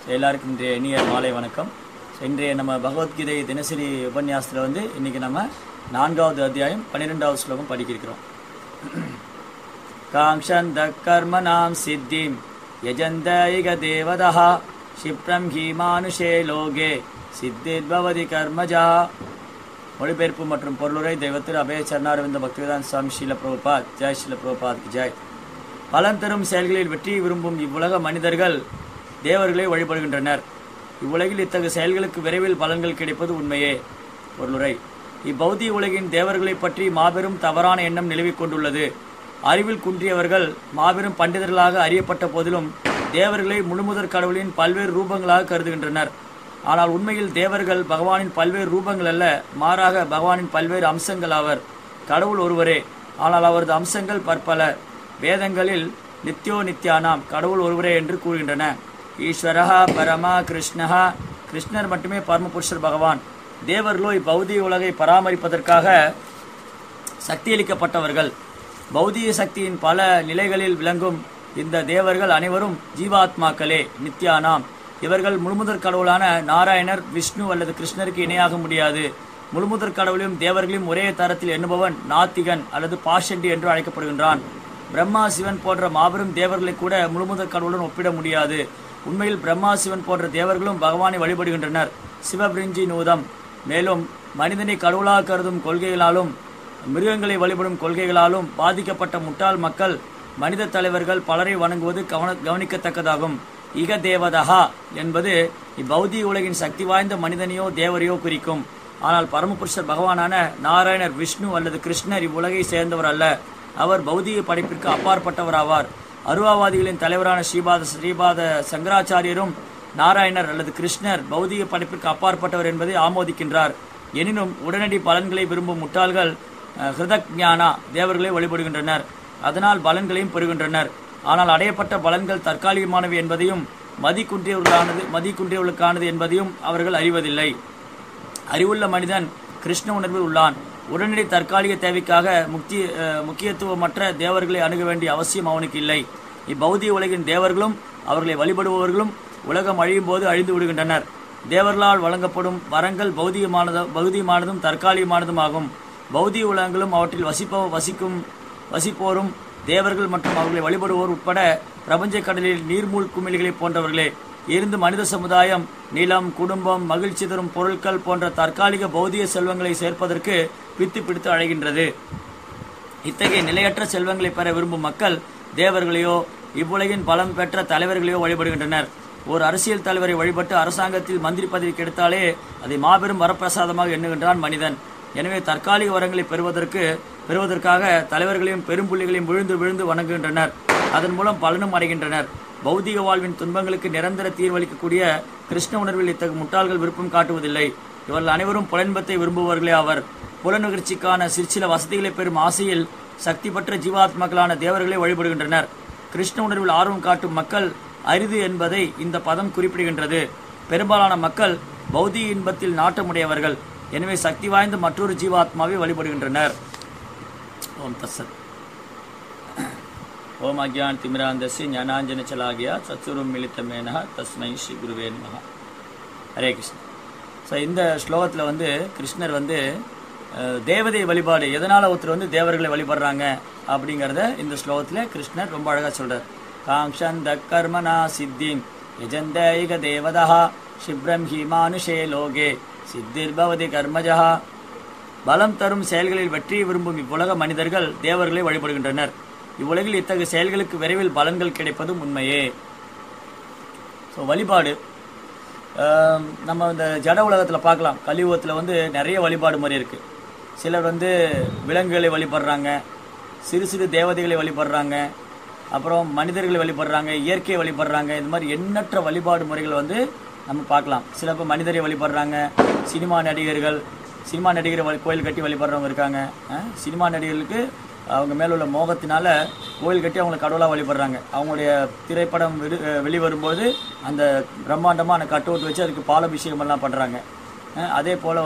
எல்லாருக்கும் இன்றைய இனிய மாலை வணக்கம். இன்றைய நம்ம பகவத்கீதை தினசரி உபன்யாசத்தில் வந்து இன்னைக்கு நம்ம 4வது அத்தியாயம் 12வது ஸ்லோகம் படிக்கிறோம். காங்ஷந்த கர்மணாம் சித்திம் யஜந்த இக தேவதः க்ஷிப்ரம் ஹி மானுஷே லோகே சித்திர்பவதி கர்மஜா. மொழிபெயர்ப்பு மற்றும் பொருளுரை தெய்வத்திரு அபய சரணாரவிந்த பக்திவேதாந்த சுவாமி ஸ்ரீல பிரபுபாத். ஜெய் ஸ்ரீல பிரபுபாத் ஜெய். பலன் தரும் செயல்களில் வெற்றியை விரும்பும் இவ்வுலக மனிதர்கள் தேவர்களை வழிபடுகின்றனர். இவ்வுலகில் இத்தகைய செயல்களுக்கு விரைவில் பலன்கள் கிடைப்பது உண்மையே. பொருளுரை: இப்பௌதிக உலகின் தேவர்களை பற்றி மாபெரும் தவறான எண்ணம் நிலவிக் கொண்டுள்ளது. அறிவில் குன்றியவர்கள் மாபெரும் பண்டிதர்களாக அறியப்பட்ட போதிலும் தேவர்களை முழுமுதற் கடவுளின் பல்வேறு ரூபங்களாக கருதுகின்றனர். ஆனால் உண்மையில் தேவர்கள் பகவானின் பல்வேறு ரூபங்கள் அல்ல, மாறாக பகவானின் பல்வேறு அம்சங்கள் ஆவர். கடவுள் ஒருவரே, ஆனால் அவரது அம்சங்கள் பற்பல. வேதங்களில் நித்யோ நித்யானாம், கடவுள் ஒருவரே என்று கூறுகின்றன. ஈஸ்வரஹா பரமா கிருஷ்ணஹா, கிருஷ்ணர் மட்டுமே பரமபுருஷர் பகவான். தேவர்களோ இப்பௌதிக உலகை பராமரிப்பதற்காக சக்தியளிக்கப்பட்டவர்கள். பௌதிக சக்தியின் பல நிலைகளில் விளங்கும் இந்த தேவர்கள் அனைவரும் ஜீவாத்மாக்களே, நித்யானாம். இவர்கள் முழுமுதற் கடவுளான நாராயணர், விஷ்ணு அல்லது கிருஷ்ணருக்கு இணையாக முடியாது. முழுமுதற் கடவுளையும் தேவர்களையும் ஒரே தரத்தில் எண்ணுபவன் நாத்திகன் அல்லது பாஷண்டி என்று அழைக்கப்படுகின்றான். பிரம்மா, சிவன் போன்ற மாபெரும் தேவர்களை கூட முழுமுதற் கடவுளுடன் ஒப்பிட முடியாது. உண்மையில் பிரம்மா, சிவன் போன்ற தேவர்களும் பகவானை வழிபடுகின்றனர். சிவபிரிஞ்சி நூதம். மேலும் மனிதனை கடவுளாக கருதும் கொள்கைகளாலும் மிருகங்களை வழிபடும் கொள்கைகளாலும் பாதிக்கப்பட்ட முட்டாள் மக்கள் மனித தலைவர்கள் பலரை வணங்குவது கவனிக்கத்தக்கதாகும். இக தேவதஹா என்பது இப்பௌதிக உலகின் சக்தி வாய்ந்த மனிதனையோ தேவரையோ குறிக்கும். ஆனால் பரமபுருஷர் பகவானான நாராயணர், விஷ்ணு அல்லது கிருஷ்ணர் இவ்வுலகை சேர்ந்தவர் அல்ல. அவர் பௌதிக படைப்பிற்கு அப்பாற்பட்டவராவார். அருவாவாதிகளின் தலைவரான ஸ்ரீபாத சங்கராச்சாரியரும் நாராயணர் அல்லது கிருஷ்ணர் பௌதிக படைப்பிற்கு அப்பாற்பட்டவர் என்பதை ஆமோதிக்கின்றார். எனினும் உடனடி பலன்களை விரும்பும் முட்டாள்கள் ஹிருதக்ஞானா தேவர்களை வழிபடுகின்றனர். அதனால் பலன்களையும் பெறுகின்றனர். ஆனால் அடையப்பட்ட பலன்கள் தற்காலிகமானவை என்பதையும் மதி குன்றியவர்களுக்கானது என்பதையும் அவர்கள் அறிவதில்லை. அறிவுள்ள மனிதன் கிருஷ்ண உணர்வில் உள்ளான். உடனடி தற்காலிக தேவைக்காக முக்கியத்துவமற்ற தேவர்களை அணுக வேண்டிய அவசியம் அவனுக்கு இல்லை. இப்பௌதிக உலகின் தேவர்களும் அவர்களை வழிபடுபவர்களும் உலகம் அழியும் போது அழிந்து விடுகின்றனர். தேவர்களால் வழங்கப்படும் வரங்கள் பௌதிகமானதும் தற்காலிகமானதும் ஆகும். பௌதிக உலகங்களும் அவற்றில் வசிப்போரும் தேவர்கள் மற்றும் அவர்களை வழிபடுவோர் உட்பட பிரபஞ்ச கடலில் நீர்மூழ் குமிழிகளை போன்றவர்களே. இருந்து மனித சமுதாயம் நிலம், குடும்பம், மகிழ்ச்சி தரும் பொருட்கள் போன்ற தற்காலிக பௌதிக செல்வங்களை சேர்ப்பதற்கு பித்து பிடித்து அழைகின்றது. இத்தகைய நிலையற்ற செல்வங்களை பெற விரும்பும் மக்கள் தேவர்களையோ இவ்வுலகின் பலம் பெற்ற தலைவர்களையோ வழிபடுகின்றனர். ஒரு அரசியல் தலைவரை வழிபட்டு அரசாங்கத்தில் மந்திரி பதவி கிடைத்தாலே அதை மாபெரும் வரப்பிரசாதமாக எண்ணுகின்றான் மனிதன். எனவே தற்காலிக வரங்களை பெறுவதற்காக தலைவர்களையும் பெரும்புள்ளிகளையும் விழுந்து வணங்குகின்றனர். அதன் மூலம் பலனும் அடைகின்றனர். பௌதிக வாழ்வின் துன்பங்களுக்கு நிரந்தர தீர்வளிக்கக்கூடிய கிருஷ்ண உணர்வில் இத்தகைய முட்டாள்கள் விருப்பம் காட்டுவதில்லை. இவர்கள் அனைவரும் புலன்பத்தை விரும்புபவர்களே ஆவர். புலனுகர்ச்சிக்கான சிற்சில வசதிகளை பெறும் ஆசையில் சக்தி பெற்ற ஜீவாத்மாக்களான தேவர்களை வழிபடுகின்றனர். கிருஷ்ண உணர்வில் ஆர்வம் காட்டும் மக்கள் அரிது என்பதை இந்த பதம் குறிப்பிடுகின்றது. பெரும்பாலான மக்கள் பௌதிக இன்பத்தில் நாட்டமுடையவர்கள். எனவே சக்தி வாய்ந்த மற்றொரு ஜீவாத்மாவை வழிபடுகின்றனர். ஓம் தத்சத். ஓம் அக்ஞான் திமிராந்தஸ்ய ஞானாஞ்சன சலாகியா சத்சுரம் மிலிதமேன தஸ்மை ஸ்ரீ குருவே நமஹ. ஹரே கிருஷ்ணன். ஸோ இந்த ஸ்லோகத்தில் வந்து கிருஷ்ணர் வந்து தேவதை வழிபாடு எதனால் ஒருத்தர் தேவர்களை வழிபடுறாங்க அப்படிங்கிறத இந்த ஸ்லோகத்தில் கிருஷ்ணர் ரொம்ப அழகாக சொல்கிறார். காங்ஷந்த கர்மனா சித்திம் யஜந்த இக தேவதா க்ஷிப்ரம் ஹி மானுஷே லோகே சித்திர்பவதி கர்மஜா. பலம் தரும் செயல்களில் வெற்றியை விரும்பும் இவ்வுலக மனிதர்கள் தேவர்களை வழிபடுகின்றனர். இவ்வுலகில் இத்தகைய செயல்களுக்கு விரைவில் பலன்கள் கிடைப்பதும் உண்மையே. ஸோ வழிபாடு நம்ம இந்த ஜட உலகத்தில் பார்க்கலாம். கலியுகத்தில் நிறைய வழிபாடு முறை இருக்குது. சிலர் விலங்குகளை வழிபடுறாங்க, சிறு தேவதைகளை வழிபடுறாங்க, அப்புறம் மனிதர்களை வழிபடுறாங்க, இயற்கையை வழிபடுறாங்க. இந்த மாதிரி எண்ணற்ற வழிபாடு முறைகள் நம்ம பார்க்கலாம். சில பேர் மனிதரை வழிபடுறாங்க. சினிமா நடிகர் கோயில் கட்டி வழிபடுறவங்க இருக்காங்க. சினிமா நடிகர்களுக்கு அவங்க மேலுள்ள மோகத்தினால கோயில் கட்டி அவங்களை கடவுளாக வழிபடுறாங்க. அவங்களுடைய திரைப்படம் வெளிவரும்போது அந்த பிரம்மாண்டமாக அந்த கட்டவுட் வச்சு அதுக்கு பாலாபிஷேகம் எல்லாம் பண்ணுறாங்க. அதே போல்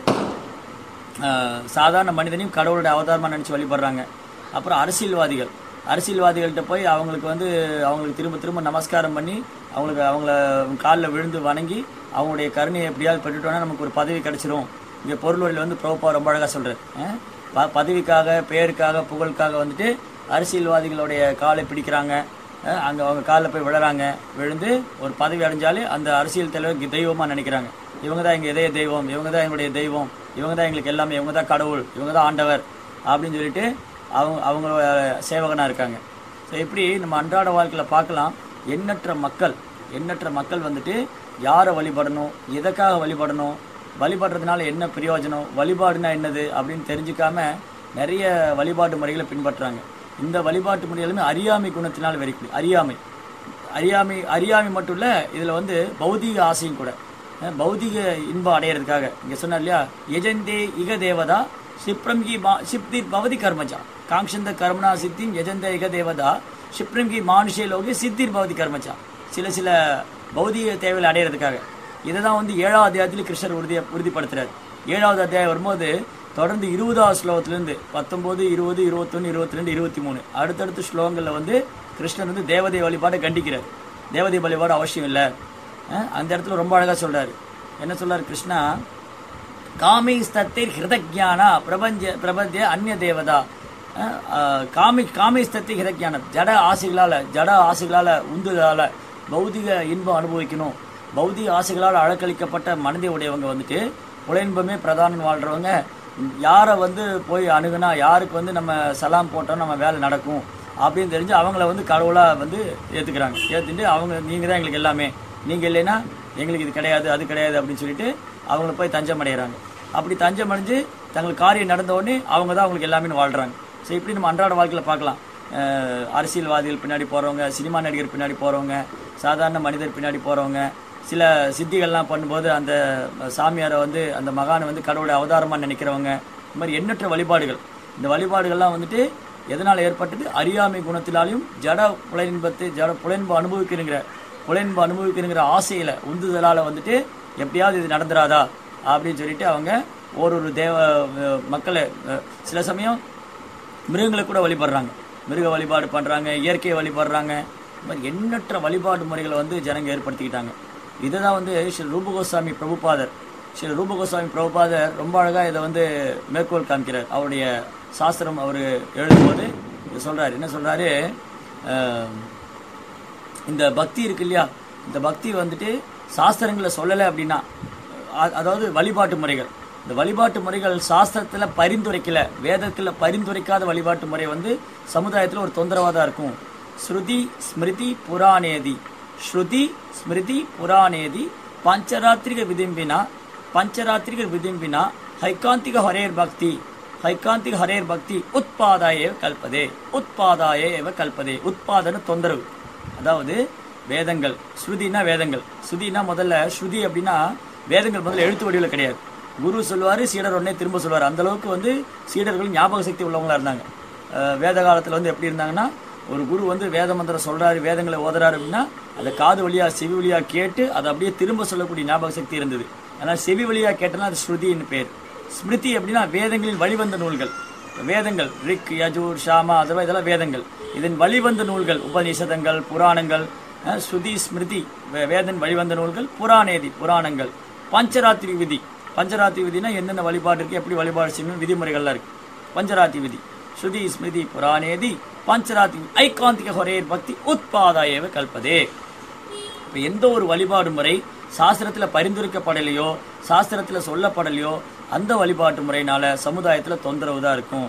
சாதாரண மனிதனையும் கடவுளுடைய அவதாரமாக நினச்சி வழிபடுறாங்க. அப்புறம் அரசியல்வாதிகள்கிட்ட போய் அவங்களுக்கு திரும்ப திரும்ப நமஸ்காரம் பண்ணி அவங்கள காலில் விழுந்து வணங்கி அவங்களுடைய கருணையை எப்படியாவது பெற்றுட்டோன்னா நமக்கு ஒரு பதவி கிடைச்சிரும். இங்கே பொருள்வழியில் வந்து பிரபுப்பா ரொம்ப அழகாக சொல்கிறார். பதவிக்காக, பேருக்காக, புகழுக்காக வந்துட்டு அரசியல்வாதிகளுடைய காலை பிடிக்கிறாங்க. அங்கே அவங்க காலில் போய் விழுறாங்க. விழுந்து ஒரு பதவி அடைஞ்சாலே அந்த அரசியல் தலைவர் தெய்வமாக நினைக்கிறாங்க. இவங்க தான் எங்கள் இதய தெய்வம், இவங்க தான் எங்களுடைய தெய்வம், இவங்க தான் எங்களுக்கு எல்லாமே, இவங்க தான் கடவுள், இவங்க தான் ஆண்டவர் அப்படின்னு சொல்லிட்டு அவங்களோட சேவகனாக இருக்காங்க. ஸோ இப்படி நம்ம அன்றாட வாழ்க்கையில் பார்க்கலாம். எண்ணற்ற மக்கள் வந்துட்டு யாரை வழிபடணும், எதற்காக வழிபடணும், வழிபடுறதுனால என்ன பிரயோஜனம், வழிபாடுனா என்னது அப்படின்னு தெரிஞ்சுக்காம நிறைய வழிபாட்டு முறைகளை பின்பற்றுறாங்க. இந்த வழிபாட்டு முறைகளுமே அறியாமை குணத்தினால் வெறிக்குது. அறியாமை மட்டும் இல்லை, இதில் வந்து பௌதிக ஆசையும் கூட. பௌதிக இன்பம் அடையிறதுக்காக இங்கே சொன்னார் இல்லையா, எஜந்தே இக தேவதா சிப்ரம்கி சிப்தி பவதி கர்மஜா காங்ஷந்த கர்மனா சித்தின் எஜந்த இக தேவதா சிப்ரம்கி மானுஷே லோகி சித்திர் பவதி கர்மஜா. சில பௌதிக தேவைகளை அடையிறதுக்காக. இதை தான் வந்து 7ஆவது அத்தியாயத்தில் கிருஷ்ணர் உறுதிப்படுத்துறாரு. 7வது அத்தியாயம் வரும்போது தொடர்ந்து 20வது ஸ்லோகத்திலிருந்து 19, 20, 21, 22, 23 அடுத்தடுத்த ஸ்லோகங்களில் வந்து கிருஷ்ணர் வந்து தேவதை வழிபாடை கண்டிக்கிறார். தேவதை வழிபாடு அவசியம் இல்லை. அந்த இடத்துல ரொம்ப அழகாக சொல்றாரு. என்ன சொல்றாரு கிருஷ்ணா, காமி ஸ்தத்திர் ஹிருதஜானா பிரபஞ்ச அந்நிய தேவதா. காமி ஸ்தத்தி ஹிருதஜானம், ஜட ஆசைகளால் உந்துதலால் பௌதிக இன்பம் அனுபவிக்கணும். பௌதிக ஆசைகளால் அழக்களிக்கப்பட்ட மனதை உடையவங்க வந்துட்டு புலன்பமே பிரதானம் வாழ்றவங்க. யாரை வந்து போய் அணுகுனா, யாருக்கு வந்து நம்ம சலாம் போட்டோம் நம்ம வேலை நடக்கும் அப்படின்னு தெரிஞ்சு அவங்கள வந்து கடவுளாக வந்து ஏற்றுக்கிறாங்க. ஏற்றுட்டு அவங்க நீங்கள் தான் எங்களுக்கு எல்லாமே, நீங்கள் இல்லைன்னா எங்களுக்கு இது கிடையாது, அது கிடையாது அப்படின்னு சொல்லிட்டு அவங்கள போய் தஞ்சம் அடைகிறாங்க. அப்படி தஞ்சம் அடைஞ்சு தங்களுக்கு காரியம் நடந்த உடனே அவங்க தான் அவங்களுக்கு எல்லாமே வாழ்கிறாங்க. ஸோ இப்படி நம்ம அன்றாட வாழ்க்கையில் பார்க்கலாம். அரசியல்வாதிகள் பின்னாடி போகிறவங்க, சினிமா நடிகர் பின்னாடி போகிறவங்க, சாதாரண மனிதர் பின்னாடி போகிறவங்க, சில சித்திகள்லாம் பண்ணும்போது அந்த சாமியாரை வந்து அந்த மகானை வந்து கடவுளை அவதாரமாக நினைக்கிறவங்க, இந்த மாதிரி எண்ணற்ற வழிபாடுகள். இந்த வழிபாடுகள்லாம் வந்துட்டு எதனால் ஏற்பட்டது? அறியாமை குணத்தினாலையும் ஜட புலன்பு அனுபவிக்கிறங்கிற ஆசையில் உந்துதலால் வந்துட்டு எப்படியாவது இது நடந்துராதா அப்படின்னு சொல்லிட்டு அவங்க ஒரு மக்களை சில சமயம் மிருகங்களை கூட வழிபடுறாங்க. மிருக வழிபாடு பண்ணுறாங்க, இயற்கையை வழிபடுறாங்க. இந்த மாதிரி எண்ணற்ற வழிபாடு முறைகளை வந்து ஜனங்க ஏற்படுத்திக்கிட்டாங்க. இதை தான் வந்து ஸ்ரீ ரூபகோஸ்வாமி பிரபுபாதர் ரொம்ப அழகாக இதை வந்து மேற்கோள் காமிக்கிறார். அவருடைய சாஸ்திரம் அவர் எழுதும்போது சொல்கிறார். என்ன சொல்கிறாரு, இந்த பக்தி இருக்கு இல்லையா, இந்த பக்தி வந்துட்டு சாஸ்திரங்களை சொல்லலை அப்படின்னா, அதாவது வழிபாட்டு முறைகள், இந்த வழிபாட்டு முறைகள் சாஸ்திரத்தில் பரிந்துரைக்கல, வேதத்தில் பரிந்துரைக்காத வழிபாட்டு முறை வந்து சமுதாயத்தில் ஒரு தொந்தரவாக தான் இருக்கும். ஸ்ருதி ஸ்மிருதி புராணேதி பஞ்சராத்திரிக விதிம்பினா ஹைகாந்திக ஹரேர் பக்தி உத்பாதாய கல்பதே. உத்பாதன தொந்தரவு. அதாவது வேதங்கள், ஸ்ருதினா முதல்ல ஸ்ருதி அப்படின்னா வேதங்கள் முதல்ல எழுத்து வடிவில் கிடையாது. குரு சொல்லுவார், சீடர் உடனே திரும்ப சொல்லுவார். அந்த அளவுக்கு வந்து சீடர்கள் ஞாபக சக்தி உள்ளவங்களா இருந்தாங்க. வேத காலத்தில் வந்து எப்படி இருந்தாங்கன்னா, ஒரு குரு வந்து வேத மந்திரம் சொல்றாரு, வேதங்களை ஓதுறாரு அப்படின்னா அதை காது வழியா செவி வழியா கேட்டு அதை அப்படியே திரும்ப சொல்லக்கூடிய ஞாபக சக்தி இருந்தது. அதனால் செவி வழியா கேட்டனா அது ஸ்ருதின்னு பேர். ஸ்மிருதி அப்படின்னா வேதங்களின் வழிவந்த நூல்கள். வேதங்கள் ரிக், யஜூர், ஷாமா, அதெல்லாம் இதெல்லாம் வேதங்கள். இதன் வழிவந்த நூல்கள் உபநிஷதங்கள், புராணங்கள். ஸ்ருதி ஸ்மிருதி வேதன் வழிவந்த நூல்கள், புராணங்கள். பஞ்சராத்திரி விதினா என்னென்ன வழிபாடு இருக்கு, எப்படி வழிபாடு செய்யணும், விதிமுறைகள்லாம் இருக்கு. பஞ்சராத்திரி விதி ஸ்ருதி ஸ்மிருதி புராணேதி பஞ்சராத்திரி ஐகாந்திக ஹரேர் பக்தி உத்பாதாயேவ கல்பதே. இப்போ எந்த ஒரு வழிபாடு முறை சாஸ்திரத்தில் பரிந்துரைக்கப்படலையோ, சாஸ்திரத்தில் சொல்லப்படலையோ, அந்த வழிபாட்டு முறையினால சமுதாயத்தில் தொந்தரவு தான் இருக்கும்.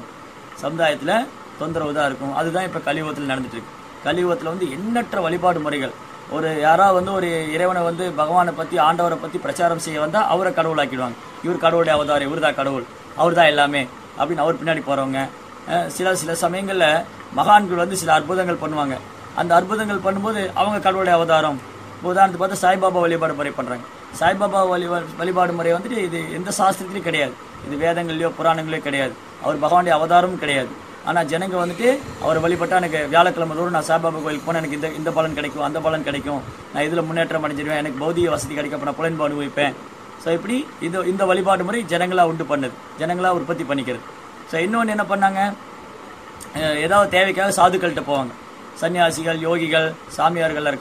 அதுதான் இப்போ கலியுகத்தில் நடந்துட்டு இருக்கு. கலியுகத்தில் வந்து எண்ணற்ற வழிபாடு முறைகள். யாராவது வந்து ஒரு இறைவனை வந்து பகவானை பற்றி, ஆண்டவரை பற்றி பிரச்சாரம் செய்ய வந்தால் அவரை கடவுளாக்கிடுவாங்க. இவர் கடவுளுடைய அவதாரம், இவர் தான் கடவுள், அவர் தான் எல்லாமே அப்படின்னு அவர் பின்னாடி போகிறவங்க. சில சமயங்களில் மகான்கள் வந்து சில அற்புதங்கள் பண்ணுவாங்க. அந்த அற்புதங்கள் பண்ணும்போது அவங்க கடவுளுடைய அவதாரம். உதாரணத்துக்கு பார்த்தா சாய்பாபா வழிபாடு முறை பண்ணுறாங்க. சாய்பாபா வழிபாடு முறை வந்துட்டு இது எந்த சாஸ்திரத்திலையும் கிடையாது, இது வேதங்கள்லையோ புராணங்களையோ கிடையாது, அவர் பகவானுடைய அவதாரமும் கிடையாது. ஆனால் ஜனங்க வந்துட்டு அவர் வழிபட்டால் எனக்கு வியாழக்கிழமை தோறும் நான் சாய்பாபா கோயிலுக்கு போனால் எனக்கு இந்த பலன் கிடைக்கும், அந்த பலன் கிடைக்கும், நான் இதில் முன்னேற்றம் அடைஞ்சிருவேன், எனக்கு பௌதிக வசதி கிடைக்கும், அப்போ நான் புலன்பு அனுபவிப்பேன். ஸோ இப்படி இந்த வழிபாடு முறை ஜனங்களாக உண்டு பண்ணுது, ஜனங்களாக உற்பத்தி பண்ணிக்கிறது. ஸோ இன்னொன்று என்ன பண்ணாங்க, ஏதாவது தேவைக்காக சாதுக்கள்கிட்ட போவாங்க. சன்னியாசிகள், யோகிகள், சாமியார்கள்லாம் இருக்காங்க.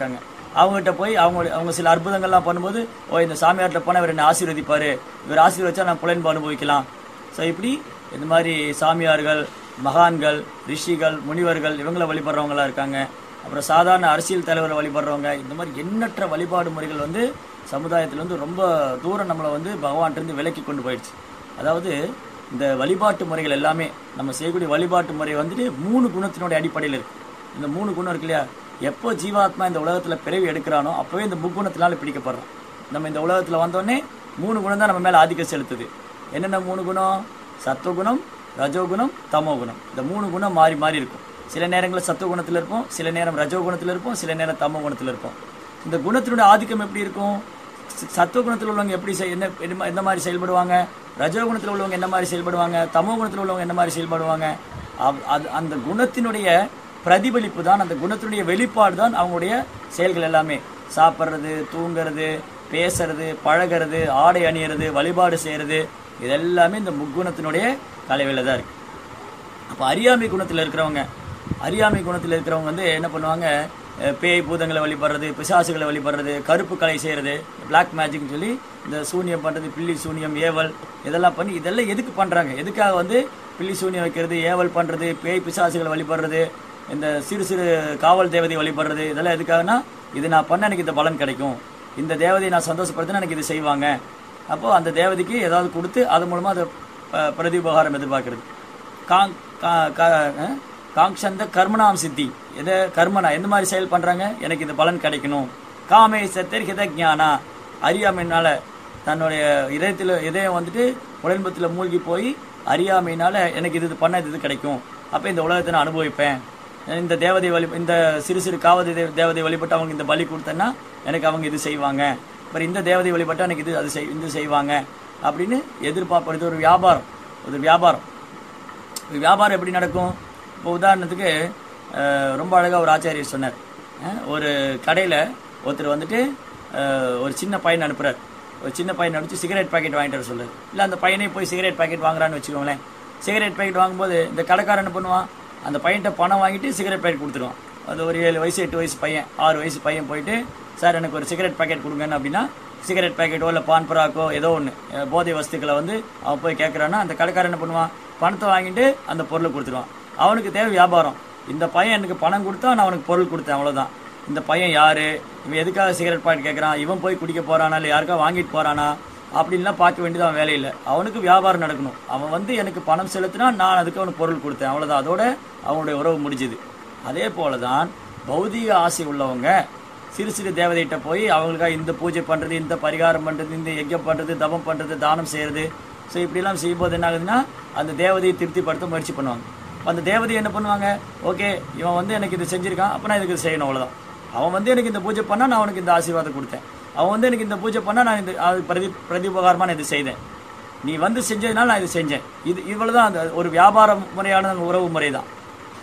அவங்ககிட்ட போய் அவங்க சில அற்புதங்கள்லாம் பண்ணும்போது, ஓ இந்த சாமியார்கிட்ட போனால் இவர் என்ன ஆசீர்வதிப்பாரு, இவர் ஆசீர்வதிச்சா நான் புலன்பு அனுபவிக்கலாம். ஸோ இப்படி இந்த மாதிரி சாமியார்கள், மகான்கள், ரிஷிகள், முனிவர்கள் இவங்களை வழிபடுறவங்களா இருக்காங்க. அப்புறம் சாதாரண அரசியல் தலைவரை வழிபடுறவங்க, இந்த மாதிரி எண்ணற்ற வழிபாடு முறைகள் வந்து சமுதாயத்தில் வந்து ரொம்ப தூரம் நம்மளை வந்து பகவான்கிட்ட விலக்கி கொண்டு போயிடுச்சு. அதாவது இந்த வழிபாட்டு முறைகள் எல்லாமே நம்ம செய்யக்கூடிய வழிபாட்டு முறை வந்துட்டு 3 குணத்தினுடைய அடிப்படையில் இருக்கு. இந்த 3 குணம் இருக்கு இல்லையா, எப்போ ஜீவாத்மா இந்த உலகத்தில் பிறவி எடுக்கிறானோ அப்போவே இந்த முக்குணத்தினால பிடிக்கப்படுறோம். நம்ம இந்த உலகத்தில் வந்தோடனே 3 குணம் தான் நம்ம மேலே ஆதிக்கம் செலுத்துது. என்னென்ன 3 குணம்? சத்துவகுணம், ரஜோகுணம், தமோகுணம். இந்த 3 குணம் மாறி மாறி இருக்கும். சில நேரங்களில் சத்துவகுணத்தில் இருப்போம், சில நேரம் ரஜோகுணத்தில் இருப்போம், சில நேரம் தமோ குணத்தில் இருப்போம். இந்த குணத்தினுடைய ஆதிக்கம் எப்படி இருக்கும்? சத்துவகுணத்தில் உள்ளவங்க எப்படி எந்த மாதிரி செயல்படுவாங்க, ரஜோகுணத்தில் உள்ளவங்க என்ன மாதிரி செயல்படுவாங்க, தமோ குணத்தில் உள்ளவங்க என்ன மாதிரி செயல்படுவாங்க. அந்த குணத்தினுடைய பிரதிபலிப்பு தான், அந்த குணத்தினுடைய வெளிப்பாடு தான் அவங்களுடைய செயல்கள் எல்லாமே. சாப்பிட்றது, தூங்கிறது, பேசுறது, பழகிறது, ஆடை அணியிறது, வழிபாடு செய்கிறது, இதெல்லாமே இந்த முக்குணத்தினுடைய கலவையில் தான் இருக்கு. அப்போ அறியாமை குணத்தில் இருக்கிறவங்க வந்து என்ன பண்ணுவாங்க, பேய் பூதங்களை வழிபடுறது, பிசாசுகளை வழிபடுறது, கருப்பு கலை செய்கிறது, பிளாக் மேஜிக்னு சொல்லி இந்த சூனியம் பண்ணுறது, பில்லி சூனியம், ஏவல் இதெல்லாம் பண்ணி இதெல்லாம் எதுக்கு பண்ணுறாங்க? எதுக்காக வந்து பில்லி சூனியம் வைக்கிறது, ஏவல் பண்ணுறது, பேய் பிசாசுகளை வழிபடுறது, இந்த சிறு சிறு காவல் தேவதை வழிபடுறது, இதெல்லாம் எதுக்காகனா, இது நான் பண்ண எனக்கு இந்த பலன் கிடைக்கும், இந்த தேவதையை நான் சந்தோஷப்படுத்தினா எனக்கு இது செய்வாங்க. அப்போது அந்த தேவதைக்கு ஏதாவது கொடுத்து அது மூலமாக அதை பிரதிபகாரம் எதிர்பார்க்கறது. காங்ஷந்த கர்மனாம் சித்தி, எதை கர்மனா எந்த மாதிரி செயல் பண்ணுறாங்க, எனக்கு இந்த பலன் கிடைக்கணும். காமே சத்தர் ஹித ஜானா, அறியாமையினால தன்னுடைய இதயம் வந்துட்டு உடன்பத்தில் மூழ்கி போய் அறியாமையினால எனக்கு இது பண்ண இது கிடைக்கும், அப்போ இந்த உலகத்தை நான் அனுபவிப்பேன், இந்த தேவதை இந்த சிறு சிறு காவதி தேவதை வழிபட்டு அவங்க இந்த பலி கொடுத்தேன்னா எனக்கு அவங்க இது செய்வாங்க, அப்புறம் இந்த தேவதை வழிபட்டால் எனக்கு இது செய்வாங்க அப்படின்னு எதிர்பார்ப்பது. ஒரு வியாபாரம் எப்படி நடக்கும்? இப்போ உதாரணத்துக்கு ரொம்ப அழகாக ஒரு ஆச்சாரியர் சொன்னார். ஒரு கடையில் ஒருத்தர் வந்துட்டு ஒரு சின்ன பையன் அனுப்புகிறார். ஒரு சின்ன பையன் அனுப்பிச்சு சிகரெட் பாக்கெட் வாங்கிட்டு வர சொல்லுது. இல்லை அந்த பையனே போய் சிகரெட் பாக்கெட் வாங்குறான்னு வச்சுக்கோங்களேன். சிகரெட் பாக்கெட் வாங்கும்போது இந்த கடைக்காரன் என்ன பண்ணுவான், அந்த பையன்கிட்ட பணம் வாங்கிட்டு சிகரெட் பாக்கெட் கொடுத்துருவான். அது ஒரு 7 வயசு 8 வயசு பையன் 6 வயசு பையன் போயிட்டு, சார் எனக்கு ஒரு சிகரெட் பாக்கெட் கொடுங்கன்னு அப்படின்னா, சிகரெட் பாக்கெட்டோ இல்லை பான் பராக்கோ ஏதோ ஒன்று போதை வஸ்துக்களை வந்து அவன் போய் கேட்குறான்னா அந்த கடைக்காரன் என்ன பண்ணுவான், பணத்தை வாங்கிட்டு அந்த பொருளை கொடுத்துருவான். அவனுக்கு தேவை வியாபாரம். இந்த பையன் எனக்கு பணம் கொடுத்தா நான் அவனுக்கு பொருள் கொடுத்தேன், அவ்வளோதான். இந்த பையன் யார், இவன் எதுக்காக சிகரெட் பாக்கெட் கேட்குறான், இவன் போய் குடிக்க போகிறானா இல்லை யாருக்கா வாங்கிட்டு போகிறானா அப்படின்லாம் பார்க்க வேண்டியது அவன் வேலையில்லை. அவனுக்கு வியாபாரம் நடக்கணும். அவன் வந்து எனக்கு பணம் செலுத்தினா நான் அதுக்கு அவனுக்கு பொருள் கொடுத்தேன், அவ்வளோதான். அதோட அவனுடைய உறவு முடிஞ்சுது. அதே போல தான் பௌதிக ஆசை உள்ளவங்க சிறு சிறு தேவதைகிட்ட போய் அவங்களுக்காக இந்த பூஜை பண்ணுறது, இந்த பரிகாரம் பண்ணுறது, இந்த யஜ்யம் பண்ணுறது, தபம் பண்ணுறது, தானம் செய்கிறது. ஸோ இப்படிலாம் செய்யும்போது என்ன ஆகுதுன்னா அந்த தேவதையை திருப்திப்படுத்த முயற்சி பண்ணுவாங்க. அந்த தேவதை என்ன பண்ணுவாங்க, ஓகே இவன் வந்து எனக்கு இது செஞ்சுருக்கான், அப்போ நான் இதுக்கு இது செய்யணும், அவ்வளோதான். அவன் வந்து எனக்கு இந்த பூஜை பண்ணால் நான் அவனுக்கு இந்த ஆசீர்வாதம் கொடுத்தேன், அவன் வந்து எனக்கு இந்த பூஜை பண்ணால் நான் இந்த பிரதிபகாரமாக நான் இது செய்தேன், நீ வந்து செஞ்சதுனால நான் இது செஞ்சேன். இவ்வளோ தான். அந்த ஒரு வியாபார முறையான உறவு முறை தான்.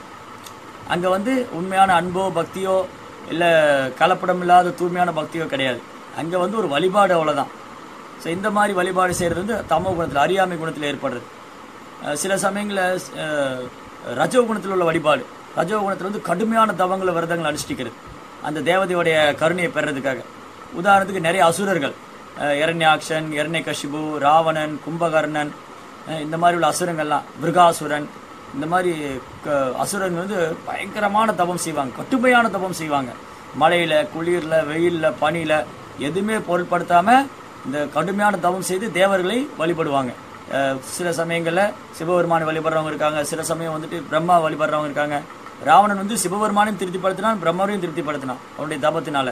அங்கே வந்து உண்மையான அன்போ பக்தியோ இல்லை கலப்படம் இல்லாத தூய்மையான பக்தியோ கிடையாது. அங்கே வந்து ஒரு வழிபாடு, அவ்வளோதான். ஸோ இந்த மாதிரி வழிபாடு செய்கிறது வந்து தமோ குணத்தில், அறியாமை குணத்தில் ஏற்படுறது. சில சமயங்களில் ரஜோ குணத்தில் உள்ள வழிபாடு, ரஜோ குணத்தில் வந்து கடுமையான தவங்களை விரதங்களை அனுஷ்டிக்கிறது அந்த தேவதையுடைய கருணையை பெறதுக்காக. உதாரணத்துக்கு நிறைய அசுரர்கள், இரண்யாக்ஷன், இரண்யகசிபு, ராவணன், கும்பகர்ணன், இந்த மாதிரி உள்ள அசுரங்கள்லாம், மிருகாசுரன், இந்த மாதிரி அசுரன் வந்து பயங்கரமான தபம் செய்வாங்க, கடுமையான தபம் செய்வாங்க. மழையில், குளிரில், வெயிலில், பனியில் எதுவுமே பொருட்படுத்தாமல் இந்த கடுமையான தவம் செய்து தேவர்களை வழிபடுவாங்க. சில சமயங்களில் சிவபெருமானை வழிபடுறவங்க இருக்காங்க, சில சமயம் வந்துட்டு பிரம்மா வழிபடுறவங்க இருக்காங்க. ராவணன் வந்து சிவபெருமானையும் திருப்திப்படுத்தினான், பிரம்மரையும் திருப்திப்படுத்தினான் அவனுடைய தபத்தினால.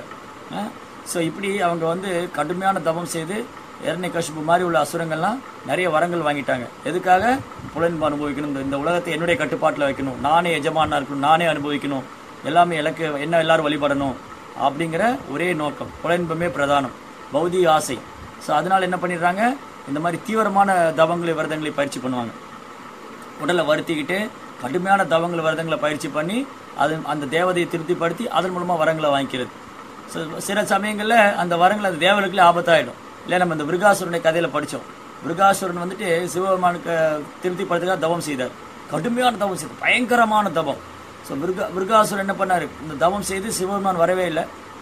ஸோ இப்படி அவங்க வந்து கடுமையான தபம் செய்து இரண்யகசிபு மாதிரி உள்ள அசுரங்கள்லாம் நிறைய வரங்கள் வாங்கிட்டாங்க. எதுக்காக? புலன்பு அனுபவிக்கணும், இந்த உலகத்தை என்னுடைய கட்டுப்பாட்டில் வைக்கணும், நானே எஜமானா இருக்கணும், நானே அனுபவிக்கணும், எல்லாமே எனக்கு என்ன எல்லாரும் வழிபடணும் அப்படிங்கிற ஒரே நோக்கம். புலன்புமே பிரதானம், பௌதிக ஆசை. ஸோ அதனால் என்ன பண்ணிடுறாங்க, இந்த மாதிரி தீவிரமான தவங்களை விரதங்களை பயிற்சி பண்ணுவாங்க. உடலை வருத்திக்கிட்டு கடுமையான தவங்களை விரதங்களை பயிற்சி பண்ணி அந்த தேவதையை திருப்திப்படுத்தி அதன் மூலமாக வரங்களை வாங்கிக்கிறது. ஸோ சில சமயங்களில் அந்த வரங்களை அந்த தேவர்களுக்கு ஆபத்தாயிடும். இல்லை, நம்ம இந்த விருகாசுரனுடைய கதையில் படித்தோம். விருகாசுரன் வந்துட்டு சிவபெருமானுக்கு திருப்திப்படுத்துக்காக தவம் செய்தார், கடுமையான தவம் செய்தார், பயங்கரமான தவம். ஸோ விருகாசுரன் என்ன பண்ணார், இந்த தவம் செய்து சிவபெருமான் வரவே இல்லை,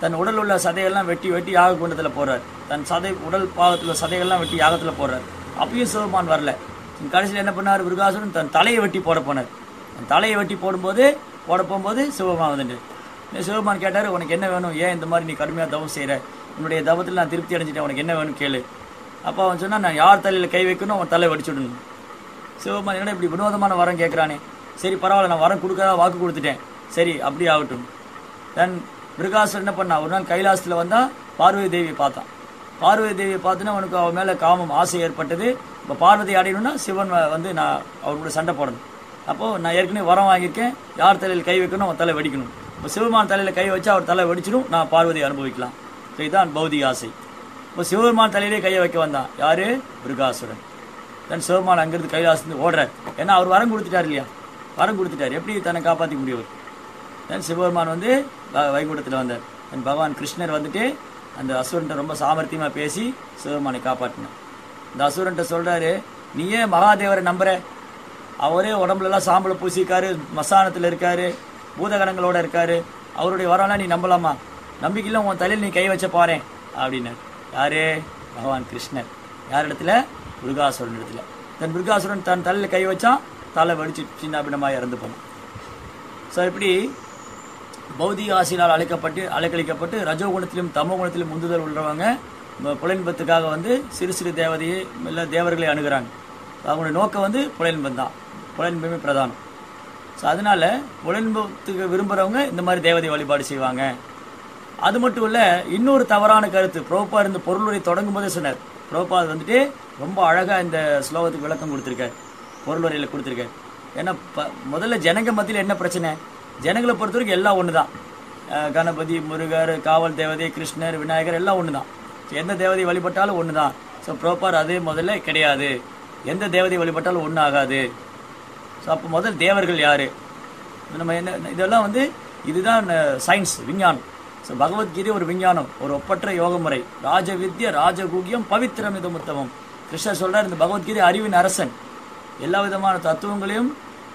தன் உடல் உள்ள சதைகள்லாம் வெட்டி வெட்டி யாக குண்டத்தில் போடுறார். தன் உடல் பாகத்தில் உள்ள சதைகள்லாம் வெட்டி யாகத்தில் போடுறார். அப்பயும் சிவபெருமான் வரல. கடைசியில் என்ன பண்ணார்? விருகாசுரன் தன் தலையை வெட்டி போட போனார். தன் தலையை வெட்டி போட போகும்போது சிவபெருமான் வந்துட்டு சிவபெருமான் கேட்டார், உனக்கு என்ன வேணும்? ஏன் இந்த மாதிரி நீ கடுமையாக தவம் செய்கிற? உன்னுடைய தவத்தில் நான் திருப்தி அடைஞ்சிட்டேன், உனக்கு என்ன வேணும் கேளு. அப்போ அவன் சொன்னால், நான் யார் தலையில் கை வைக்கணும் அவன் தலை வெடிச்சுடணும். சிவபெருமான் என்ன இப்படி வினோதமான வரம் கேட்குறானே, சரி பரவாயில்ல, நான் வரம் கொடுக்காத வாக்கு கொடுத்துட்டேன், சரி அப்படி ஆகட்டும். தென் விருகாசுரன் என்ன பண்ணா, ஒரு நாள் கைலாசத்தில் வந்தால் பார்வதி தேவியை பார்த்தான். பார்வதி தேவியை பார்த்துன்னா அவனுக்கு அவன் மேலே காமம் ஆசை ஏற்பட்டது. இப்போ பார்வதி அடையணும்னா சிவன் வந்து நான் அவர் கூட சண்டை போடணும். அப்போது நான் ஏற்கனவே வரம் வாங்கியிருக்கேன், யார் தலையில் கை வைக்கணும் அவன் தலை வெடிக்கணும். இப்போ சிவபெருமான் தலையில் கை வச்சா அவர் தலை வெடிச்சிடும், நான் பார்வதியை அனுபவிக்கலாம். இதுதான் பௌதிக ஆசை. இப்போ சிவபெருமான் தலையிலே கையை வைக்க வந்தான் யாரு? விருகாசுரன். தென் சிவபெருமான் அங்கிருந்து கைலாசத்து ஓடுறார். ஏன்னா அவர் வரம் கொடுத்துட்டார் இல்லையா, வரம் கொடுத்துட்டார், எப்படி தன்னை காப்பாற்றிக்க முடியும்? தென் சிவபெருமான் வந்து வைகுண்டத்தில் வந்தார். தென் பகவான் கிருஷ்ணர் வந்துட்டு அந்த அசுரன்ட்ட ரொம்ப சாமர்த்தியமாக பேசி சிவபெருமானை காப்பாற்றினார். இந்த அசுரன்ட்ட சொல்கிறாரு, நீயே மகாதேவரை நம்புற, அவரே உடம்புலலாம் சாம்பலை பூசிக்காரு, மசானத்தில் இருக்காரு, பூதகணங்களோட இருக்காரு, அவருடைய வரம்லாம் நீ நம்பலாமா? நம்பிக்கையில் உன் தலையில் நீ கை வச்ச பாரு அப்படின்னார். யாரு? பகவான் கிருஷ்ணர். யார் இடத்துல? விருகாசுரன் இடத்துல. தன் விருகாசுரன் தன் தலையில் கை வச்சா தலை வடிச்சு சின்னாபின்னமாக இறந்து போனான். ஸோ இப்படி பௌதிக ஆசையினால் அலைக்கழிக்கப்பட்டு ரஜோகுணத்திலும் தமோ குணத்திலும் முந்துதல் உள்ளவங்க புலன்பத்துக்காக வந்து சிறு சிறு தேவதையை இல்லை தேவர்களை அணுகிறாங்க. அவங்களுடைய நோக்கம் வந்து புலன்பம் தான், புலன்பமே பிரதானம். ஸோ அதனால புலன்பத்துக்கு விரும்புகிறவங்க இந்த மாதிரி தேவதை வழிபாடு செய்வாங்க. அது மட்டும் இல்லை, இன்னொரு தவறான கருத்து பிரபுபாத் இந்த பொருளுரை தொடங்கும் போதே சொன்னார். பிரபுபாத் வந்துட்டு ரொம்ப அழகாக இந்த ஸ்லோகத்துக்கு விளக்கம் கொடுத்துருக்கார், பொருளுரையில் கொடுத்துருக்கார். ஏன்னா முதல்ல ஜனங்க மத்தியில் என்ன பிரச்சனை? ஜனங்களை பொறுத்த வரைக்கும் எல்லாம் ஒன்று தான். கணபதி, முருகர், காவல் தேவதை, கிருஷ்ணர், விநாயகர் எல்லாம் ஒன்று தான். எந்த தேவதை வழிபட்டாலும் ஒன்று தான். ஸோ பிரபுபாத் அது முதல்ல கிடையாது, எந்த தேவதை வழிபட்டாலும் ஒன்றும் ஆகாது. ஸோ அப்போ முதல் தேவர்கள் யார்? நம்ம என்ன இதெல்லாம் வந்து இதுதான் சயின்ஸ், விஞ்ஞானம். ஸோ பகவத்கீதை ஒரு விஞ்ஞானம், ஒரு ஒப்பற்ற யோக முறை. ராஜவித்யா ராஜகூகியம் பவித்திரம் இது உத்தமம். கிருஷ்ணர் சொல்கிறார், இந்த பகவத்கீதை அறிவின் அரசன், எல்லா விதமான தத்துவங்களையும்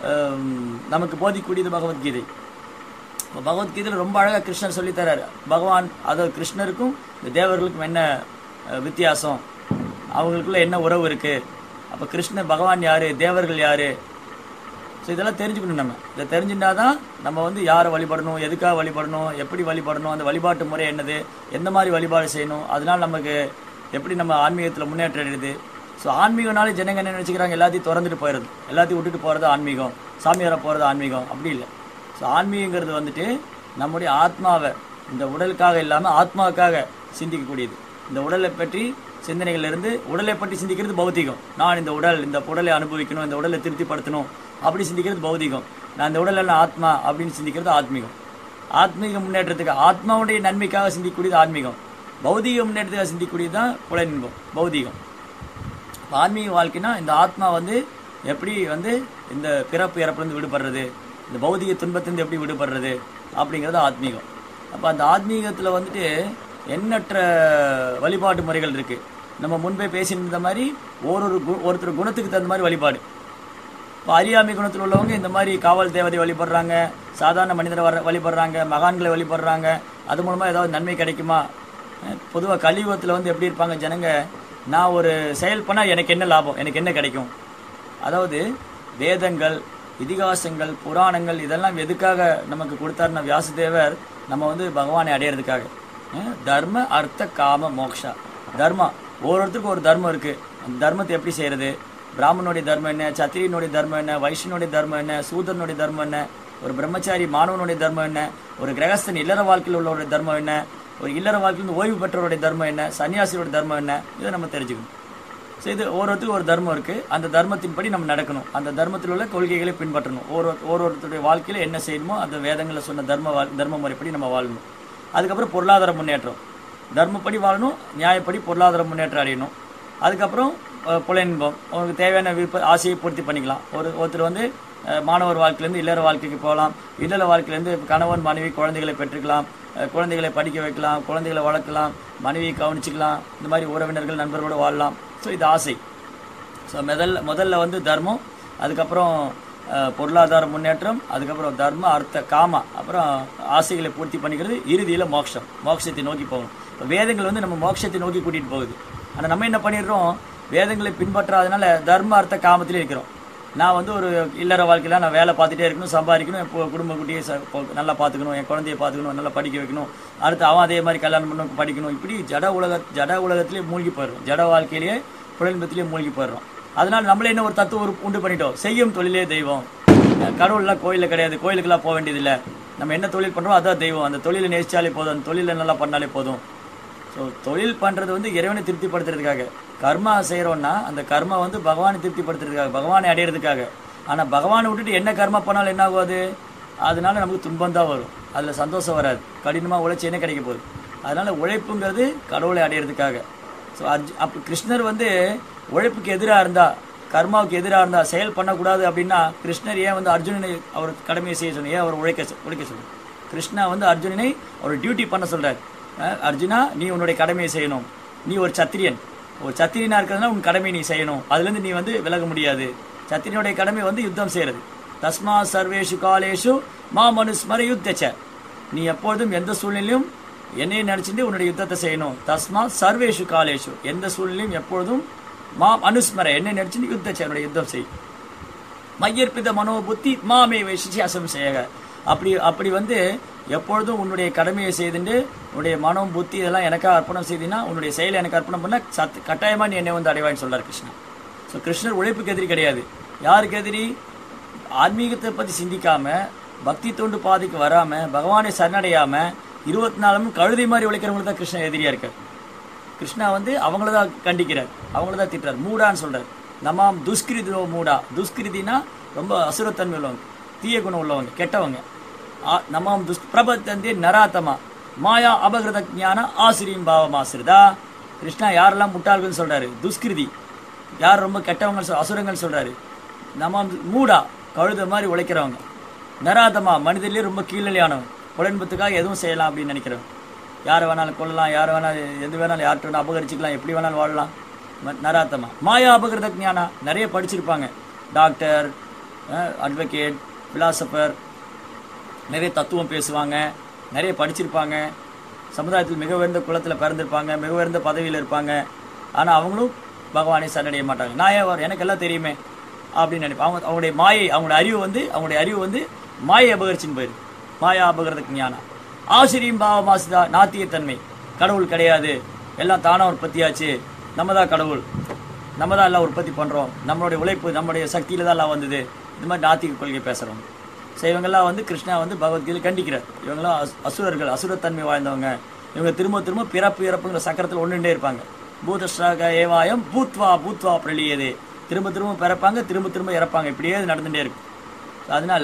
நமக்கு போதிக்கூடியது பகவத்கீதை. இப்போ பகவத்கீதையில் ரொம்ப அழகாக கிருஷ்ணர் சொல்லித்தரார். பகவான் அதாவது கிருஷ்ணருக்கும் இந்த தேவர்களுக்கும் என்ன வித்தியாசம், அவங்களுக்குள்ள என்ன உறவு இருக்குது, அப்போ கிருஷ்ணர் பகவான் யார், தேவர்கள் யார், ஸோ இதெல்லாம் தெரிஞ்சுக்கணும். நம்ம இதை தெரிஞ்சுட்டா தான் நம்ம வந்து யாரை வழிபடணும், எதுக்காக வழிபடணும், எப்படி வழிபடணும், அந்த வழிபாட்டு முறை என்னது, எந்த மாதிரி வழிபாடு செய்யணும், அதனால் நமக்கு எப்படி நம்ம ஆன்மீகத்தில் முன்னேற்றம் அடையுது. ஸோ ஆன்மீகனாலே ஜனங்க என்ன நினச்சிக்கிறாங்க, எல்லாத்தையும் திறந்துட்டு போயிடுது, எல்லாத்தையும் விட்டுட்டு போகிறது ஆன்மீகம், சாமியாரை போகிறது ஆன்மீகம். அப்படி இல்லை. ஸோ ஆன்மீகங்கிறது வந்துட்டு நம்முடைய ஆத்மாவை, இந்த உடலுக்காக இல்லாமல் ஆத்மாவுக்காக சிந்திக்கக்கூடியது. இந்த உடலை பற்றி சிந்தனைகள்லேருந்து உடலை பற்றி சிந்திக்கிறது பௌத்திகம். நான் இந்த உடலை அனுபவிக்கணும், இந்த உடலை திருப்திப்படுத்தணும் அப்படி சிந்திக்கிறது பௌதிகம். நான் இந்த உடல் எல்லாம் ஆத்மா அப்படின்னு சிந்திக்கிறது ஆத்மீகம். ஆத்மீக முன்னேற்றத்துக்கு ஆத்மாவுடைய நன்மைக்காக சிந்திக்கக்கூடியது ஆன்மீகம். பௌதிக முன்னேற்றத்துக்காக சிந்திக்கக்கூடியது தான் புலனின்பம், பௌதிகம். ஆன்மீக வாழ்க்கைனா இந்த ஆத்மா வந்து எப்படி வந்து இந்த பிறப்பு இறப்புலேருந்து விடுபடுறது, இந்த பௌதிக துன்பத்திலிருந்து எப்படி விடுபடுறது அப்படிங்கிறது ஆத்மீகம். அப்போ அந்த ஆத்மீகத்தில் வந்துட்டு எண்ணற்ற வழிபாட்டு முறைகள் இருக்குது. நம்ம முன்பே பேசியிருந்த மாதிரி ஒருத்தர் குணத்துக்கு தகுந்த மாதிரி வழிபாடு. இப்போ அறியாமை குணத்தில் உள்ளவங்க இந்த மாதிரி காவல் தேவதை வழிபடுறாங்க, சாதாரண மனிதரை வழிபடுறாங்க, மகான்களை வழிபடுறாங்க. அது மூலமாக ஏதாவது நன்மை கிடைக்குமா? பொதுவாக கலியுகத்தில் வந்து எப்படி இருப்பாங்க ஜனங்க, நான் ஒரு செயல் பண்ணால் எனக்கு என்ன லாபம், எனக்கு என்ன கிடைக்கும். அதாவது வேதங்கள், இதிகாசங்கள், புராணங்கள் இதெல்லாம் எதுக்காக நமக்கு கொடுத்தாருன்னா வியாசதேவர் நம்ம வந்து பகவானை அடையிறதுக்காக. தர்ம அர்த்த காம மோக்ஷா, தர்மம் ஒவ்வொருத்தருக்கும் ஒரு தர்மம் இருக்குது. அந்த தர்மத்தை எப்படி செய்கிறது, பிராமணனுடைய தர்மம் என்ன, சத்திரியனுடைய தர்மம் என்ன, வைஷ்ணனுடைய தர்மம் என்ன, சூதரனுடைய தர்மம் என்ன, ஒரு பிரம்மச்சாரி மாணவனுடைய தர்மம் என்ன, ஒரு கிரகஸ்தன் இல்லற வாழ்க்கையில் உள்ளவருடைய தர்மம் என்ன, ஒரு இல்லற வாழ்க்கையில் ஓய்வு பெற்றவருடைய தர்மம் என்ன, சன்னியாசியோட தர்மம் என்ன, இதை நம்ம தெரிஞ்சுக்கணும். ஸோ இது ஒவ்வொருத்தருக்கும் ஒரு தர்மம் இருக்குது. அந்த தர்மத்தின்படி நம்ம நடக்கணும், அந்த தர்மத்தில் உள்ள கொள்கைகளை பின்பற்றணும். ஒவ்வொருத்தருடைய வாழ்க்கையில் என்ன செய்யணுமோ அந்த வேதங்களில் சொன்ன தர்ம முறைப்படி நம்ம வாழணும். அதுக்கப்புறம் பொருளாதார முன்னேற்றம், தர்மப்படி வாழணும், நியாயப்படி பொருளாதார முன்னேற்றம் அடையணும். அதுக்கப்புறம் புலனின்பம், அவங்களுக்கு தேவையான ஆசையை பூர்த்தி பண்ணிக்கலாம். ஒருத்தர் வந்து மாணவர் வாழ்க்கையிலேருந்து இல்லற வாழ்க்கைக்கு போகலாம், இல்லற வாழ்க்கையிலேருந்து கணவன் மனைவி குழந்தைகளை பெற்றுக்கலாம், குழந்தைகளை படிக்க வைக்கலாம், குழந்தைகளை வளர்க்கலாம், மனைவியை கவனிச்சிக்கலாம், இந்த மாதிரி உறவினர்கள் நண்பர்களோடு வாழலாம். ஸோ இது ஆசை. ஸோ முதல்ல வந்து தர்மம், அதுக்கப்புறம் பொருளாதார முன்னேற்றம், அதுக்கப்புறம் தர்ம அர்த்த காம, அப்புறம் ஆசைகளை பூர்த்தி பண்ணிக்கிறது, இறுதியில் மோட்சத்தை நோக்கி போகணும். இப்போ வேதங்கள் வந்து நம்ம மோட்சத்தை நோக்கி கூட்டிகிட்டு போகுது. ஆனால் நம்ம என்ன பண்ணிடுறோம், வேதங்களை பின்பற்றாதனால தர்ம அர்த்த காமத்திலே இருக்கிறோம். நான் வந்து ஒரு இல்லற வாழ்க்கையில் நான் வேலை பார்த்துட்டே இருக்கணும், சம்பாதிக்கணும், இப்போ குடும்ப குட்டியை நல்லா பார்த்துக்கணும், என் குழந்தைய பார்த்துக்கணும், நல்லா படிக்க வைக்கணும், அடுத்து அவன் அதே மாதிரி கல்யாணம் பண்ண படிக்கணும், இப்படி ஜட உலகத்திலே மூழ்கி போயிடுறோம், ஜட வாழ்க்கையிலேயே புலன்பத்திலேயே மூழ்கி போயிடுறோம். அதனால நம்மளே என்ன ஒரு தத்துவம் உண்டு பண்ணிட்டோம், செய்யும் தொழிலே தெய்வம். கடவுள்லாம் கோயிலில் கிடையாது, கோயிலுக்கெல்லாம் போக வேண்டியதில்லை, நம்ம என்ன தொழில் பண்ணுறோம் அதான் தெய்வம், அந்த தொழிலை நேசிச்சாலே போதும், அந்த தொழிலை நல்லா பண்ணாலே போதும். ஸோ தொழில் பண்ணுறது வந்து இறைவனை திருப்திப்படுத்துறதுக்காக, கர்மா செய்கிறோன்னா அந்த கர்மா வந்து பகவானை திருப்திப்படுத்துறதுக்காக, பகவானை அடையிறதுக்காக. ஆனால் பகவானை விட்டுட்டு என்ன கர்மா பண்ணாலும் என்ன ஆகாது, அதனால நமக்கு துன்பம் தான் வரும், அதில் சந்தோஷம் வராது, கடினமாக உழைச்சி என்ன கிடைக்க போகுது. அதனால உழைப்புங்கிறது கடவுளை அடையிறதுக்காக. ஸோ அப்போ கிருஷ்ணர் வந்து உழைப்புக்கு எதிராக இருந்தால், கர்மாவுக்கு எதிராக இருந்தால், செயல் பண்ணக்கூடாது அப்படின்னா கிருஷ்ணர் ஏன் வந்து அர்ஜுனனை அவர் கடமையை செய்ய சொன்ன, ஏன் அவர் உழைக்க சொல்கிறார். கிருஷ்ணா வந்து அர்ஜுனனை அவர் டியூட்டி பண்ண சொல்கிறார். அர்ஜுனா, நீ உன்னுடைய கடமையை செய்யணும், நீ ஒரு சத்திரியன், ஒரு சத்திரியனா இருக்கிறதுனா உன் கடமையை நீ செய்யணும், அதுலேருந்து நீ வந்து விலக முடியாது. சத்திரியனுடைய கடமை வந்து யுத்தம் செய்யறது. தஸ்மா சர்வேஷு காலேஷு மா மனுஸ்மர யுத்தச்ச, நீ எப்பொழுதும் எந்த சூழ்நிலையும் என்னை நினைச்சிட்டு உன்னுடைய யுத்தத்தை செய்யணும். தஸ்மா சர்வேஷு காலேஷு, எந்த சூழ்நிலையும் எப்பொழுதும் மா அனுஸ்மர, என்னை நினைச்சிட்டு யுத்தச்ச, என்னுடைய யுத்தம் செய். மையற்பித மனோபுத்தி மாமே சிசியாசம் செய்ய, அப்படி வந்து எப்பொழுதும் உன்னுடைய கடமையை செய்துட்டு உன்னுடைய மனம் புத்தி இதெல்லாம் எனக்காக அர்ப்பணம் செய்தினா, உன்னுடைய செயலை எனக்கு அர்ப்பணம் பண்ண கட்டாயமாக நீ என்னை வந்து அடைவான்னு சொல்றார் கிருஷ்ணன். ஸோ கிருஷ்ணர் உழைப்புக்கு எதிரி கிடையாது. யாருக்கு எதிரி? ஆன்மீகத்தை பற்றி சிந்திக்காம, பக்தி தொண்டு பாதைக்கு வராம, பகவானை சரணடையாம 24 கழுதை மாதிரி உழைக்கிறவங்களுக்கு தான் கிருஷ்ணன் எதிரியா இருக்கார். கிருஷ்ணா வந்து அவங்கள தான் கண்டிக்கிறார், அவங்கள தான் திட்டுறார், மூடான்னு சொல்றார். நமாம் துஷ்கிருதினோ மூடா, துஷ்கிருதினா ரொம்ப அசுரத்தன்மை உள்ளவங்க, தீய குணம் உள்ளவங்க, கெட்டவங்க. நமாம் துஷ்பிரபத்தந்தே நராத்தமா மாயா அபகிருத ஞான ஆசிரியம் பாவமாசிரிதா. கிருஷ்ணா யாரெல்லாம் முட்டாள்கள்னு சொல்றாரு, துஷ்கிருதி யார் ரொம்ப கெட்டவங்க அசுரங்கள் சொல்றாரு. நமாம் மூடா, கழுத மாதிரி உழைக்கிறவங்க. நராதமா, மனிதர்லேயே ரொம்ப கீழ்நிலையானவங்க, புலன்பத்துக்காக எதுவும் செய்யலாம் அப்படின்னு நினைக்கிறவங்க. யாரை வேணாலும் கொள்ளலாம், யாரை வேணாலும் எது வேணாலும் யார்கிட்ட வேணாலும் அபகரிச்சிக்கலாம், எப்படி வேணாலும் வாழலாம். நராத்தமா மாயா அபகிருத ஞானா, நிறைய படிச்சிருப்பாங்க, டாக்டர், அட்வொகேட், பிலாசபர், நிறைய தத்துவம் பேசுவாங்க, நிறைய படிச்சிருப்பாங்க, சமுதாயத்தில் மிக உயர்ந்த குலத்தில் பிறந்திருப்பாங்க, மிக உயர்ந்த பதவியில் இருப்பாங்க. ஆனால் அவங்களும் பகவானை சரணடைய மாட்டாங்க. நான் எனக்கு எல்லாம் தெரியுமே அப்படின்னு நினைப்பேன். அவங்களுடைய மாயை, அவங்களுடைய அறிவு வந்து மாயை அபகரிச்சின்னு போயிருக்கு. மாயா அபகிருத ஞானம். ஆசிரியம் பாவமாசிதா, நாத்தியத்தன்மை, கடவுள் கிடையாது, எல்லாம் தானாக உற்பத்தியாச்சு, நம்ம தான் கடவுள், நம்ம தான் எல்லாம் உற்பத்தி பண்ணுறோம், நம்மளுடைய உழைப்பு நம்மளுடைய சக்தியில் தான் எல்லாம் வந்தது, இது மாதிரி நாத்திக கொள்கை பேசுகிறோம். ஸோ இவங்கெல்லாம் வந்து கிருஷ்ணா வந்து பகவத்கீதை கண்டிக்கிறார். இவங்கெல்லாம் அசுரர்கள், அசுரத்தன்மை வாழ்ந்தவங்க. இவங்க திரும்ப திரும்ப பிறப்பு இறப்புங்கிற சக்கரத்தில் ஒன்றுண்டே இருப்பாங்க. பூதஸ்ராக ஏவாயம் பூத்வா பூத்வா பிரளியதே, திரும்ப திரும்ப பிறப்பாங்க, திரும்ப திரும்ப இறப்பாங்க, இப்படியே நடந்துகிட்டே இருக்கு. அதனால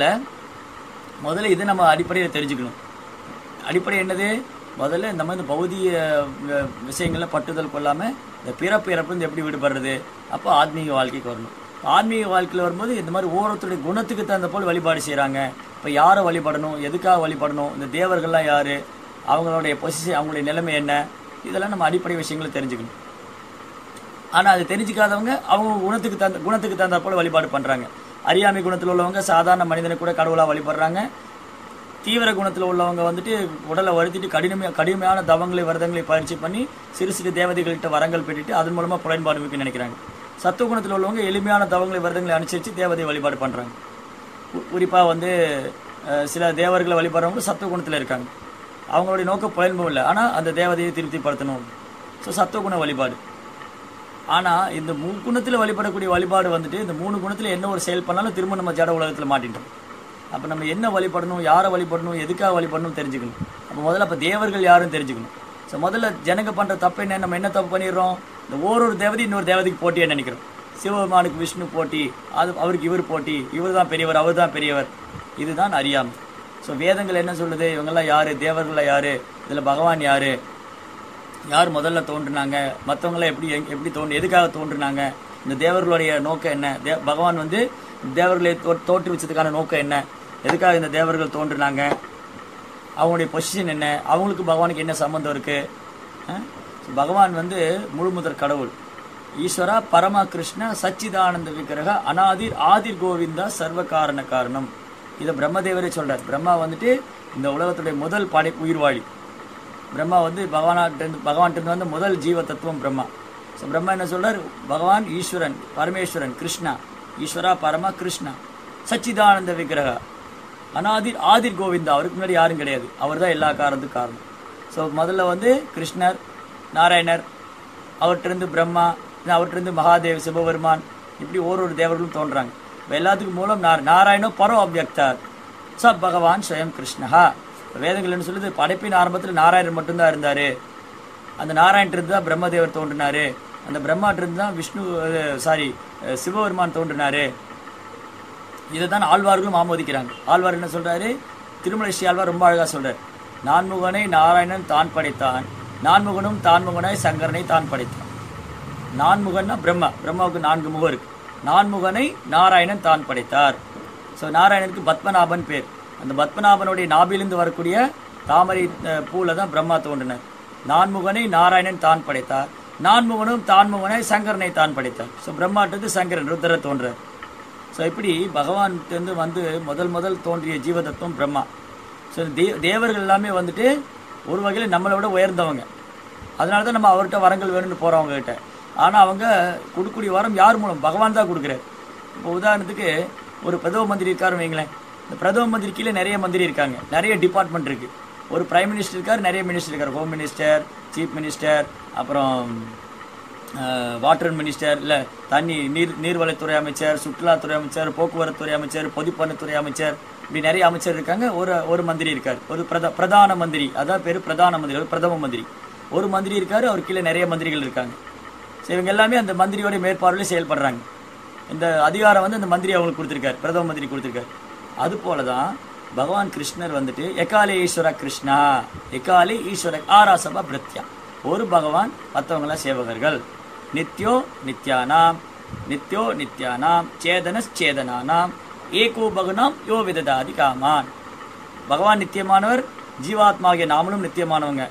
முதல்ல இதை நம்ம அடிப்படையில் தெரிஞ்சுக்கணும். அடிப்படை என்னது? முதல்ல இந்த மாதிரி பௌதிக விஷயங்கள்ல பட்டுதல் கொள்ளாமல் இந்த பிறப்பு இறப்பு எப்படி விடுபடுறது, அப்போ ஆத்மீக வாழ்க்கைக்கு வரணும். ஆன்மீக வாழ்க்கையில் வரும்போது இந்த மாதிரி ஒவ்வொருத்தருடைய குணத்துக்கு தகுந்த போல் வழிபாடு செய்கிறாங்க. இப்போ யாரை வழிபடணும், எதுக்காக வழிபடணும், இந்த தேவர்கள்லாம் யார், அவங்களுடைய பொசிஷன், அவங்களுடைய நிலைமை என்ன, இதெல்லாம் நம்ம அடிப்படை விஷயங்களை தெரிஞ்சுக்கணும். ஆனால் அது தெரிஞ்சுக்காதவங்க அவங்க குணத்துக்கு தகுந்த போல் வழிபாடு பண்ணுறாங்க. அறியாமை குணத்தில் உள்ளவங்க சாதாரண மனிதனை கூட கடவுளாக வழிபடுறாங்க. தீவிர குணத்தில் உள்ளவங்க வந்துட்டு உடலை வருத்திட்டு கடுமையான தவங்களை விரதங்களை பயிற்சி பண்ணி சிறு சிறு தேவதைகள்கிட்ட வரங்கள் பெற்றுட்டு அதன் மூலமாக புலன்பாடு வைக்க நினைக்கிறாங்க. சத்துவ குணத்தில் உள்ளவங்க எளிமையான தவங்களை விரதங்களை அனுசரித்து தேவதை வழிபாடு பண்ணுறாங்க. குறிப்பாக வந்து சில தேவர்களை வழிபடுறவங்க சத்துவ குணத்தில் இருக்காங்க. அவங்களுடைய நோக்கம் புலன்பம் இல்லை, ஆனால் அந்த தேவதையை திருப்திப்படுத்தணும். ஸோ சத்துவ குண வழிபாடு. ஆனால் இந்த 3 குணத்தில் வழிபடக்கூடிய வழிபாடு வந்துட்டு இந்த 3 குணத்தில் என்ன ஒரு செயல் பண்ணாலும் திரும்ப நம்ம ஜட உலகத்தில் மாட்டிட்டோம். அப்போ நம்ம என்ன வழிபடணும், யாரை வழிபடணும், எதுக்காக வழிபடணும் தெரிஞ்சுக்கணும். அப்போ தேவர்கள் யாரும் தெரிஞ்சுக்கணும். ஸோ முதல்ல ஜனங்க பண்ணுற தப்பு என்ன, நம்ம என்ன தப்பு பண்ணிடுறோம், இந்த ஒரு தேவதை இன்னொரு தேவதைக்கு போட்டியாக நினைக்கிறோம். சிவபெருமானுக்கு விஷ்ணு போட்டி, அவருக்கு இவர் போட்டி, இவர் தான் பெரியவர், அவர் தான் பெரியவர், இதுதான் அறியாமை. ஸோ வேதங்கள் என்ன சொல்லுது, இவங்கெல்லாம் யார், தேவர்கள்லாம் யார், இதில் பகவான் யார், யார் முதல்ல தோன்றுனாங்க, மற்றவங்களாம் எப்படி எதுக்காக தோன்றுனாங்க, இந்த தேவர்களுடைய நோக்கம் என்ன, பகவான் வந்து தேவர்களை தோற்றுவிச்சதுக்கான நோக்கம் என்ன, எதுக்காக இந்த தேவர்கள் தோன்றுனாங்க, அவங்களுடைய பொசிஷன் என்ன, அவங்களுக்கு பகவானுக்கு என்ன சம்பந்தம் இருக்குது. பகவான் வந்து முழுமுதற் கடவுள். ஈஸ்வரா பரம கிருஷ்ண சச்சிதானந்த விக்கிரக அநாதிர் ஆதிர் கோவிந்தா சர்வ காரண காரணம். இதை பிரம்மதேவரே சொல்றார். பிரம்மா வந்துட்டு இந்த உலகத்துடைய முதல் உயிர்வாழி. பிரம்மா வந்து பகவான்கிட்ட வந்து முதல் ஜீவ தத்துவம் பிரம்மா. ஸோ பிரம்மா என்ன சொல்றார்? பகவான் ஈஸ்வரன், பரமேஸ்வரன், கிருஷ்ணா, ஈஸ்வரா பரம கிருஷ்ணா சச்சிதானந்த விக்கிரக அநாதிர் ஆதிர் கோவிந்தா. அவருக்கு முன்னாடி யாரும் கிடையாது, அவர் தான் எல்லா காரணத்துக்கும் காரணம். ஸோ முதல்ல வந்து கிருஷ்ணர், நாராயணர், அவற்றிருந்து பிரம்மா, அவற்றிருந்து மகாதேவ், சிவபெருமான், இப்படி ஒரு தேவர்களும் தோன்றாங்க. இப்போ எல்லாத்துக்கும் மூலம் நாராயணோ பரோ அவ்யக்தார் ச பகவான் ஸ்வயம் கிருஷ்ணஹா. வேதங்கள் என்ன சொல்லுது? படைப்பின் ஆரம்பத்தில் நாராயணன் மட்டும்தான் இருந்தாரு. அந்த நாராயணிருந்து தான் பிரம்மதேவர் தோன்றினாரு. அந்த பிரம்மாட்டிருந்து தான் சிவபெருமான் தோன்றினாரு. இதை தான் ஆழ்வார்களும் ஆமோதிக்கிறாங்க. ஆழ்வார் என்ன சொல்றாரு? திருமலை ஸ்ரீ ஆழ்வார் ரொம்ப அழகா சொல்றாரு. நான்முகனை நாராயணன் தான் படைத்தான், நான்முகனும் தான்முகனாய் சங்கரனை தான் படைத்தான். நான்முகன்னா பிரம்மாவுக்கு 4 முகம் இருக்கு. நான்முகனை நாராயணன் தான் படைத்தார். ஸோ நாராயணனுக்கு பத்மநாபன் பேர். அந்த பத்மநாபனுடைய நாபிலிருந்து வரக்கூடிய தாமரை பூல தான் பிரம்மா தோன்றினார். நான்முகனை நாராயணன் தான் படைத்தார், நான்முகனும் தான்முகனாய் சங்கரனை தான் படைத்தார். ஸோ பிரம்மாட்டது சங்கரன் ருத்ர தோன்றார். ஸோ இப்படி பகவான் வந்து முதல் தோன்றிய ஜீவதத்துவம் பிரம்மா. ஸோ தேவர்கள் எல்லாமே வந்துட்டு ஒரு வகையில் நம்மளை விட உயர்ந்தவங்க. அதனால தான் நம்ம அவர்கிட்ட வரங்கள் வேணும்னு போகிறவங்க கிட்ட. ஆனால் அவங்க கொடுக்கக்கூடிய வரம் யார் மூலம்? பகவான் தான் கொடுக்குறாரு. இப்போ உதாரணத்துக்கு ஒரு பிரதம மந்திரி இருக்காருன்னு வைங்களேன். இந்த பிரதம மந்திரி கீழே நிறைய மந்திரி இருக்காங்க, நிறைய டிபார்ட்மெண்ட் இருக்கு. ஒரு பிரைம் மினிஸ்டர் இருக்கார், நிறைய மினிஸ்டர் இருக்கார். ஹோம் மினிஸ்டர், சீஃப் மினிஸ்டர், அப்புறம் வாட்டர் மினிஸ்டர், இல்லை தண்ணி நீர்வளத்துறை அமைச்சர், சுற்றுலாத்துறை அமைச்சர், போக்குவரத்துறை அமைச்சர், பொதுப்பணித்துறை அமைச்சர், இப்படி நிறைய அமைச்சர் இருக்காங்க. ஒரு மந்திரி இருக்கார், ஒரு பிரதான மந்திரி, அதான் பேரு பிரதான மந்திரி, ஒரு பிரதம மந்திரி. ஒரு மந்திரி இருக்காரு, அவர் கீழே நிறைய மந்திரிகள் இருக்காங்க. ஸோ இவங்க எல்லாமே அந்த மந்திரியோட மேற்பார்வையில் செயல்படுறாங்க. இந்த அதிகாரம் வந்து அந்த மந்திரி அவங்களுக்கு கொடுத்துருக்காரு, பிரதம மந்திரி கொடுத்துருக்காரு. அது போலதான் பகவான் கிருஷ்ணர் வந்துட்டு எக்காலே ஈஸ்வர கிருஷ்ணா, எக்காலே ஈஸ்வர ஆராசபா பிரத்யா. ஒரு பகவான், மற்றவங்களா சேவகர்கள். நித்யோ நித்யானாம், நித்யோ நித்யானாம், சேதனானாம், ஏகோ பகுனாம் யோ விததாதி காமான். பகவான் நித்தியமானவர், ஜீவாத்மாகிய நாமளும் நித்தியமானவங்க.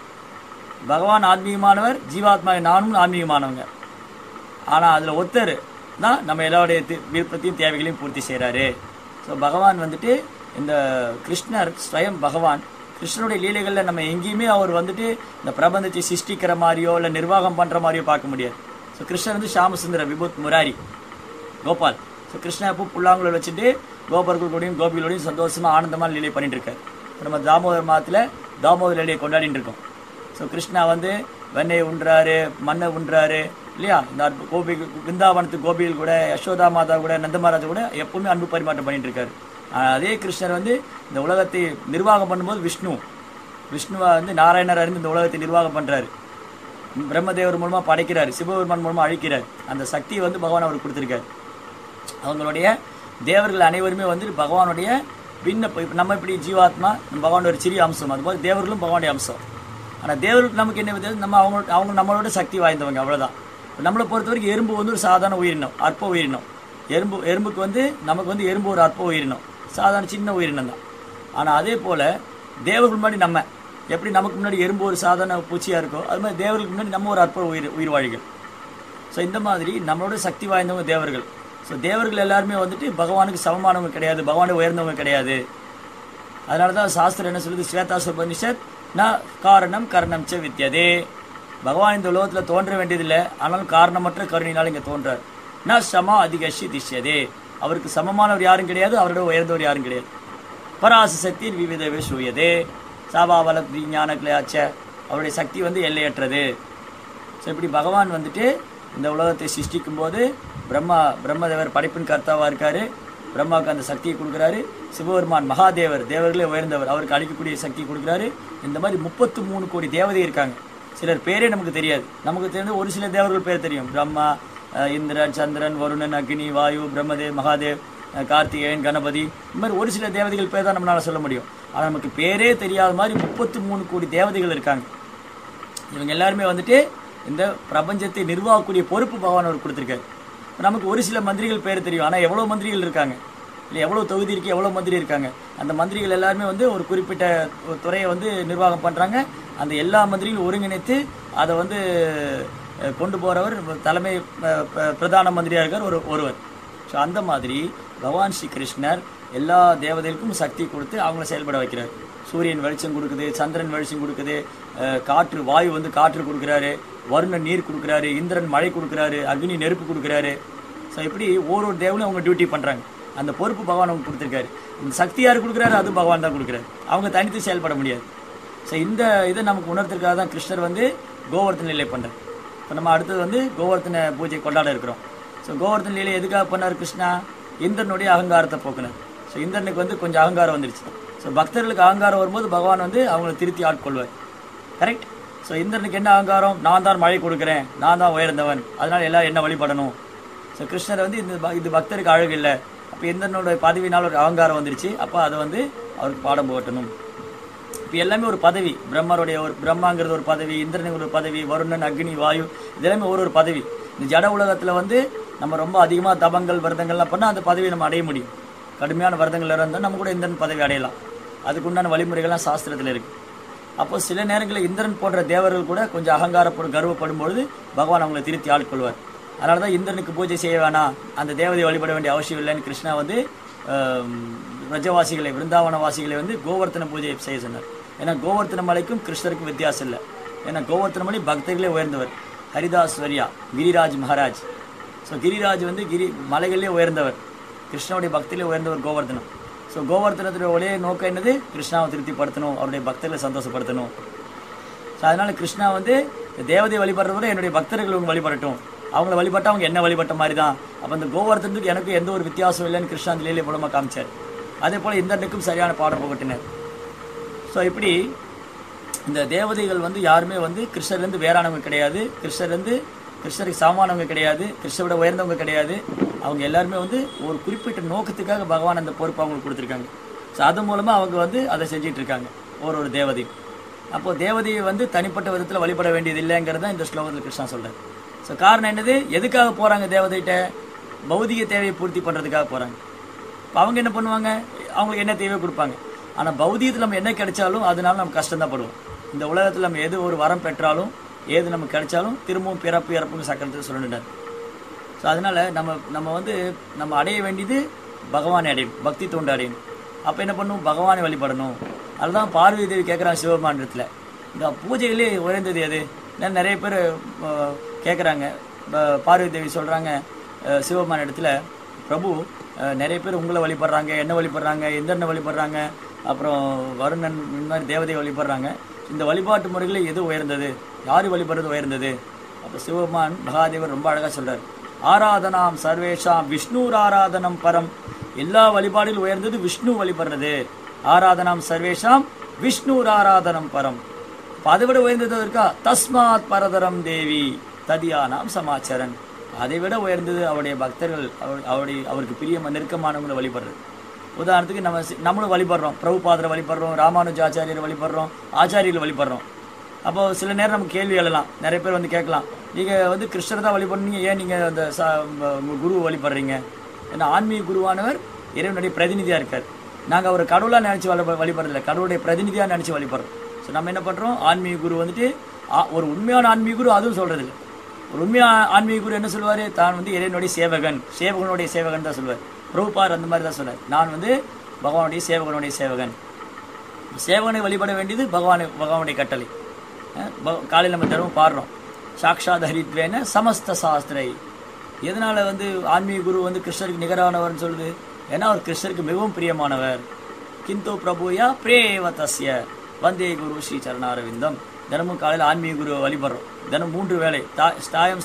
பகவான் ஆத்மீகமானவர், ஜீவாத்மாகிய நானும் ஆன்மீகமானவங்க. ஆனா அதுல ஒருத்தர் தான் நம்ம எல்லாருடைய விருப்பத்தையும் தேவைகளையும் பூர்த்தி செய்யறாரு. ஸோ பகவான் வந்துட்டு இந்த கிருஷ்ணர் ஸ்வயம் பகவான். கிருஷ்ணனுடைய லீலைகள்ல நம்ம எங்கேயுமே அவர் வந்துட்டு இந்த பிரபந்தத்தை சிருஷ்டிக்கிற மாதிரியோ இல்லை நிர்வாகம் பண்ற மாதிரியோ பார்க்க முடியாது. ஸோ கிருஷ்ணர் வந்து ஷாமசுந்தர, விபூத் முராரி, கோபால். ஸோ கிருஷ்ணா எப்போ புல்லாங்குழல் வச்சுட்டு கோபர்களோடையும் கோபிகளோடையும் சந்தோஷமா ஆனந்தமா லீலை பண்ணிட்டு இருக்காரு. நம்ம தாமோதர் மாதத்துல தாமோதர் லீலையை கொண்டாடிட்டு இருக்கோம். ஸோ கிருஷ்ணா வந்து வெண்ணெய் உண்றாரு, மண்ணை உண்றாரு இல்லையா? இந்த கோபி விருந்தாவனத்து கோபிகள் கூட, யசோதா மாதா கூட, நந்தமராஜா கூட எப்பவுமே அன்பு பரிமாற்றம் பண்ணிட்டு இருக்காரு. அதே கிருஷ்ணர் வந்து இந்த உலகத்தை நிர்வாகம் பண்ணும்போது விஷ்ணுவா வந்து நாராயணர் அறிந்து இந்த உலகத்தை நிர்வாகம் பண்றாரு. பிரம்மதேவர் மூலமா படைக்கிறாரு, சிவபெருமான் மூலமா அழிக்கிறார். அந்த சக்தியை வந்து பகவான் அவருக்கு கொடுத்திருக்காரு. அவங்களுடைய தேவர்கள் அனைவருமே வந்து பகவானுடைய நம்ம இப்படி ஜீவாத்மா பகவானுடைய ஒரு சிறிய அம்சம், அதுபோல் தேவர்களும் பகவானுடைய அம்சம். ஆனால் தேவர்களுக்கு நமக்கு என்ன வித்தியாசம்? அவங்க நம்மளோட சக்தி வாய்ந்தவங்க, அவ்வளோதான். நம்மளை பொறுத்த வரைக்கும் எறும்பு வந்து ஒரு சாதாரண உயிரினம், அற்ப உயிரினம். எறும்புக்கு வந்து நமக்கு வந்து எறும்பு ஒரு அற்ப உயிரினம், சாதாரண சின்ன உயிரினம் தான். ஆனால் அதே போல தேவர்கள் முன்னாடி நம்ம எப்படி நமக்கு முன்னாடி எறும்பு ஒரு சாதாரண பூச்சியா இருக்கோ, அது மாதிரி தேவர்களுக்கு முன்னாடி நம்ம ஒரு அற்ப உயிர்வாழிகள். ஸோ இந்த மாதிரி நம்மளோட சக்தி வாய்ந்தவங்க தேவர்கள். ஸோ தேவர்கள் எல்லாருமே வந்துட்டு பகவானுக்கு சமமானவங்க கிடையாது, பகவானுக்கு உயர்ந்தவங்க கிடையாது. அதனால தான் சாஸ்திரம் என்ன சொல்லுது? ஸ்வேதாசுபனிஷத் ந காரணம் கரணம் ச வித்தியதே. பகவான் இந்த உலகத்தில் தோன்ற வேண்டியதில்லை, ஆனாலும் காரணமற்ற கருணையினால் இங்கே தோன்றார். ந சமா அதிகஷி திஷ்யதே. அவருக்கு சமமானவர் யாரும் கிடையாது, அவரோட உயர்ந்தவர் யாரும் கிடையாது. பராச சக்தி விவிதவே சூயதே. சாபாவல ஞான கிளையாச்ச. அவருடைய சக்தி வந்து எல்லையற்றது. ஸோ இப்படி பகவான் வந்துட்டு இந்த உலகத்தை சிருஷ்டிக்கும் போது பிரம்மதேவர் படைப்பின் கர்த்தாவா இருக்காரு. பிரம்மாவுக்கு அந்த சக்தியை கொடுக்குறாரு. சிவபெருமான் மகாதேவர், தேவர்களே உயர்ந்தவர், அவருக்கு அளிக்கக்கூடிய சக்தி கொடுக்குறாரு. இந்த மாதிரி 33 கோடி தேவதை இருக்காங்க. சிலர் பேரே நமக்கு தெரியாது. நமக்கு தெரிஞ்ச ஒரு சில தேவர்கள் பேர் தெரியும். பிரம்மா, இந்திரன், சந்திரன், வருணன், அக்னி, வாயு, பிரம்மதேவ், மகாதேவ், கார்த்திகேயன், கணபதி, இந்த மாதிரி ஒரு சில தேவதைகள் பேர் தான் நம்மளால சொல்ல முடியும். ஆனால் நமக்கு பேரே தெரியாத மாதிரி 33 கோடி தேவதைகள் இருக்காங்க. இவங்க எல்லாருமே வந்துட்டு இந்த பிரபஞ்சத்தை நிர்வாகக்கூடிய பொறுப்பு பகவான் அவர் கொடுத்துருக்காரு. நமக்கு ஒரு சில மந்திரிகள் பேர் தெரியும், ஆனால் எவ்வளோ மந்திரிகள் இருக்காங்க இல்லை, எவ்வளோ தொகுதி இருக்கு, எவ்வளோ மந்திரி இருக்காங்க. அந்த மந்திரிகள் எல்லாருமே வந்து ஒரு குறிப்பிட்ட துறையை வந்து நிர்வாகம் பண்ணுறாங்க. அந்த எல்லா மந்திரிகளும் ஒருங்கிணைத்து அதை வந்து கொண்டு போறவர் தலைமை பிரதான மந்திரியா இருக்கார் ஒருவர். ஸோ அந்த மாதிரி பகவான் ஸ்ரீ கிருஷ்ணர் எல்லா தேவதைகளுக்கும் சக்தி கொடுத்து அவங்கள செயல்பட வைக்கிறார். சூரியன் வெளிச்சம் கொடுக்குது, சந்திரன் வெளிச்சம் கொடுக்குது, காற்று வாயு வந்து காற்று கொடுக்குறாரு, வருணன் நீர் கொடுக்குறாரு, இந்திரன் மழை கொடுக்குறாரு, அக்னி நெருப்பு கொடுக்குறாரு. ஸோ இப்படி ஒவ்வொரு தேவனும் அவங்க டியூட்டி பண்றாங்க. அந்த பொறுப்பு பகவான் அவங்க கொடுத்துருக்காரு. இந்த சக்தி யார் கொடுக்குறாரு? அது பகவான் தான் கொடுக்குறாரு. அவங்க தனித்து செயல்பட முடியாது. ஸோ இந்த இதை நமக்கு உணர்த்துக்காக தான் கிருஷ்ணர் வந்து கோவர்த்தன லீலை பண்றார். இப்போ நம்ம அடுத்தது வந்து கோவர்த்தன பூஜை கொண்டாட இருக்கிறோம். ஸோ கோவர்த்தன லீலை எதுக்காக பண்ணார் கிருஷ்ணா? இந்திரனுடைய அகங்காரத்தை போக்குனார். ஸோ இந்திரனுக்கு வந்து கொஞ்சம் அகங்காரம் வந்துருச்சு. ஸோ பக்தர்களுக்கு அகங்காரம் வரும்போது பகவான் வந்து அவங்களை திருத்தி ஆட்கொள்வார். கரெக்ட். ஸோ இந்திரனுக்கு என்ன அகங்காரம்? நான் தான் மழை கொடுக்குறேன், நான் தான் உயர்ந்தவன், அதனால எல்லாரும் என்ன வழிபடணும். ஸோ கிருஷ்ணர் வந்து இது பக்தருக்கு அழகு இல்லை. அப்போ இந்திரனோட பதவினால் ஒரு அகங்காரம் வந்துருச்சு. அப்போ அதை வந்து அவருக்கு பாடம் போட்டணும். இப்போ எல்லாமே ஒரு பதவி. பிரம்மருடைய ஒரு பிரம்மாங்கிறது ஒரு பதவி, இந்திரனுக்கு ஒரு பதவி, வருணன் அக்னி வாயு இதெல்லாமே ஒரு பதவி. இந்த ஜட உலகத்தில் வந்து நம்ம ரொம்ப அதிகமாக தபங்கள் விரதங்கள்லாம் பண்ணால் அந்த பதவியை நம்ம அடைய முடியும். கடுமையான விரதங்கள் இருந்தால் நம்ம கூட இந்திரன் பதவி அடையலாம். அதுக்கு உண்டான வழிமுறைகள்லாம் சாஸ்திரத்தில் இருக்கு. அப்போ சில நேரங்களில் இந்திரன் போன்ற தேவர்கள் கூட கொஞ்சம் அகங்காரப்படும் கர்வப்படும் பொழுது பகவான் அவங்களை திருத்தி ஆட்கொள்வார். அதனால தான் இந்திரனுக்கு பூஜை செய்ய வேணாம், அந்த தேவதையை வழிபட வேண்டிய அவசியம் இல்லைன்னு கிருஷ்ணா வந்து பிரஜவாசிகளை விருந்தாவனவாசிகளை வந்து கோவர்த்தன பூஜை செய்ய சொன்னார். ஏன்னா கோவர்த்தன மலைக்கும் கிருஷ்ணருக்கும் வித்தியாசம் இல்லை. ஏன்னா கோவர்த்தன மலை பக்தர்களே உயர்ந்தவர். ஹரிதாஸ் வரியா கிரிராஜ் மகாராஜ். ஸோ கிரிராஜ் வந்து மலைகளிலே உயர்ந்தவர், கிருஷ்ணனுடைய பக்தியிலே உயர்ந்தவர் கோவர்த்தனம். ஸோ கோவர்த்தனத்துடைய ஒரே நோக்கம் என்னது? கிருஷ்ணாவை திருப்திப்படுத்தணும், அவருடைய பக்தர்களை சந்தோஷப்படுத்தணும். ஸோ அதனால கிருஷ்ணா வந்து தேவதையை வழிபடுறத என்னுடைய பக்தர்கள் அவங்க வழிபடட்டும், அவங்கள வழிபட்டா அவங்க என்ன வழிபட்ட மாதிரி தான். அப்போ அந்த கோவர்த்தனத்துக்கு எனக்கு எந்த ஒரு வித்தியாசம் இல்லைன்னு கிருஷ்ணா அந்த லீலை மூலமாக காமிச்சார். அதே போல் இந்திரனுக்கும் சரியான பாடம் புகட்டினார். ஸோ இப்படி இந்த தேவதைகள் வந்து யாருமே வந்து கிருஷ்ணர்லேருந்து வேறானவங்க கிடையாது, கிருஷ்ணருக்கு சமமானவங்க கிடையாது, கிருஷ்ணரோட உயர்ந்தவங்க கிடையாது. அவங்க எல்லாருமே வந்து ஒரு குறிப்பிட்ட நோக்கத்துக்காக பகவான் அந்த பொறுப்பு அவங்களுக்கு கொடுத்துருக்காங்க. ஸோ அது மூலமாக அவங்க வந்து அதை செஞ்சிட்டு இருக்காங்க ஒரு தேவதை. அப்போது தேவதையை வந்து தனிப்பட்ட விதத்தில் வழிபட வேண்டியது இல்லைங்கிறது தான் இந்த ஸ்லோகத்தில் கிருஷ்ணா சொல்கிறார். ஸோ காரணம் என்னது? எதுக்காக போகிறாங்க தேவதைகிட்ட? பௌதிக தேவையை பூர்த்தி பண்ணுறதுக்காக போகிறாங்க. இப்போ அவங்க என்ன பண்ணுவாங்க? அவங்களுக்கு என்ன தேவையை கொடுப்பாங்க. ஆனால் பௌதிகத்தில் நம்ம என்ன கிடைச்சாலும் அதனால நம்ம கஷ்டம்தான் படுவோம். இந்த உலகத்தில் நம்ம எது ஒரு வரம் பெற்றாலும் ஏது நமக்கு கிடைச்சாலும் திரும்பவும் பிறப்பு இறப்புன்னு சக்கரத்தில் சொல்லிட்டார். ஸோ அதனால் நம்ம வந்து நம்ம அடைய வேண்டியது பகவானை அடையணும், பக்தி தொண்டு அடையணும். அப்போ என்ன பண்ணணும்? பகவானை வழிபடணும். அதுதான் பார்வதி தேவி கேட்குறாங்க சிவபெருமானிடத்தில், இந்த பூஜைகளே உயர்ந்தது எது? நிறைய பேர் கேட்குறாங்க. பார்வதி தேவி சொல்கிறாங்க சிவபெருமான் இடத்துல, பிரபு நிறைய பேர் உங்களை வழிபடுறாங்க, என்ன வழிபடுறாங்க, இந்திரனை வழிபடுறாங்க, அப்புறம் வருணன், இந்த மாதிரி தேவதையை வழிபடுறாங்க. இந்த வழிபாட்டு முறைகளில் எது உயர்ந்தது? யார் வழிபடுறது உயர்ந்தது? அப்போ சிவபெருமான் மகாதேவர் ரொம்ப அழகாக சொல்கிறார், ஆராதனாம் சர்வேஷாம் விஷ்ணூர் ஆராதனம் பரம். எல்லா வழிபாடுகளும் உயர்ந்தது விஷ்ணு வழிபடுறது. ஆராதனாம் சர்வேஷாம் விஷ்ணூர் ஆராதனம் பரம். அதை விட உயர்ந்தது இருக்கா? தஸ்மாத் பரதரம் தேவி ததியானாம் சமாச்சரன். அதை விட உயர்ந்தது அவருடைய பக்தர்கள், அவருக்கு பிரிய நெருக்கமானவங்களை வழிபடுறது. உதாரணத்துக்கு நம்மளும் வழிபடுறோம், பிரபுபாதரை வழிபடுறோம், ராமானுஜாச்சாரியரை வழிபடுறோம், ஆச்சாரியர்கள் வழிபடுறோம். அப்போ சில நேரம் நமக்கு கேள்வி எழலாம். நிறைய பேர் வந்து கேட்கலாம், நீங்கள் வந்து கிருஷ்ணரை தான் வழிபடுறீங்க, ஏன் நீங்கள் அந்த குருவை வழிபடுறீங்க? ஏன்னா ஆன்மீக குருவானவர் இறைவனுடைய பிரதிநிதியாக இருக்கார். நாங்கள் அவரை கடவுளாக நினச்சி வழிபடுறதில்லை, கடவுளுடைய பிரதிநிதியாக நினச்சி வழிபடுறோம். ஸோ நம்ம என்ன பண்ணுறோம்? ஆன்மீக குரு வந்துட்டு ஒரு உண்மையான ஆன்மீக குரு அதுவும் சொல்கிறது இல்லை. ஒரு உண்மையான ஆன்மீக குரு என்ன சொல்லுவார்? தான் வந்து இறைவனுடைய சேவகனுடைய சேவகன் தான் சொல்லுவார். பிரபுபார் அந்த மாதிரி தான் சொல்லுவார், நான் வந்து பகவானுடைய சேவகன். சேவகனை வழிபட வேண்டியது பகவானுடைய கட்டளை. காலையில் நம்ம தினமும் பாடுறோம், சாக்ஷாத் ஹரித்வேன சமஸ்த சாஸ்திரை. எதனால வந்து ஆன்மீக குரு வந்து கிருஷ்ணருக்கு நிகரானவர்னு சொல்லுது? ஏன்னா அவர் கிருஷ்ணருக்கு மிகவும் பிரியமானவர். கிந்து பிரபுயா பிரேவ தஸ்ய வந்தே குரு ஸ்ரீ சரணாரவிந்தம். தினமும் காலையில் ஆன்மீக குருவை வழிபடுறோம். தினம் 3 வேளை ஸ்தாயம்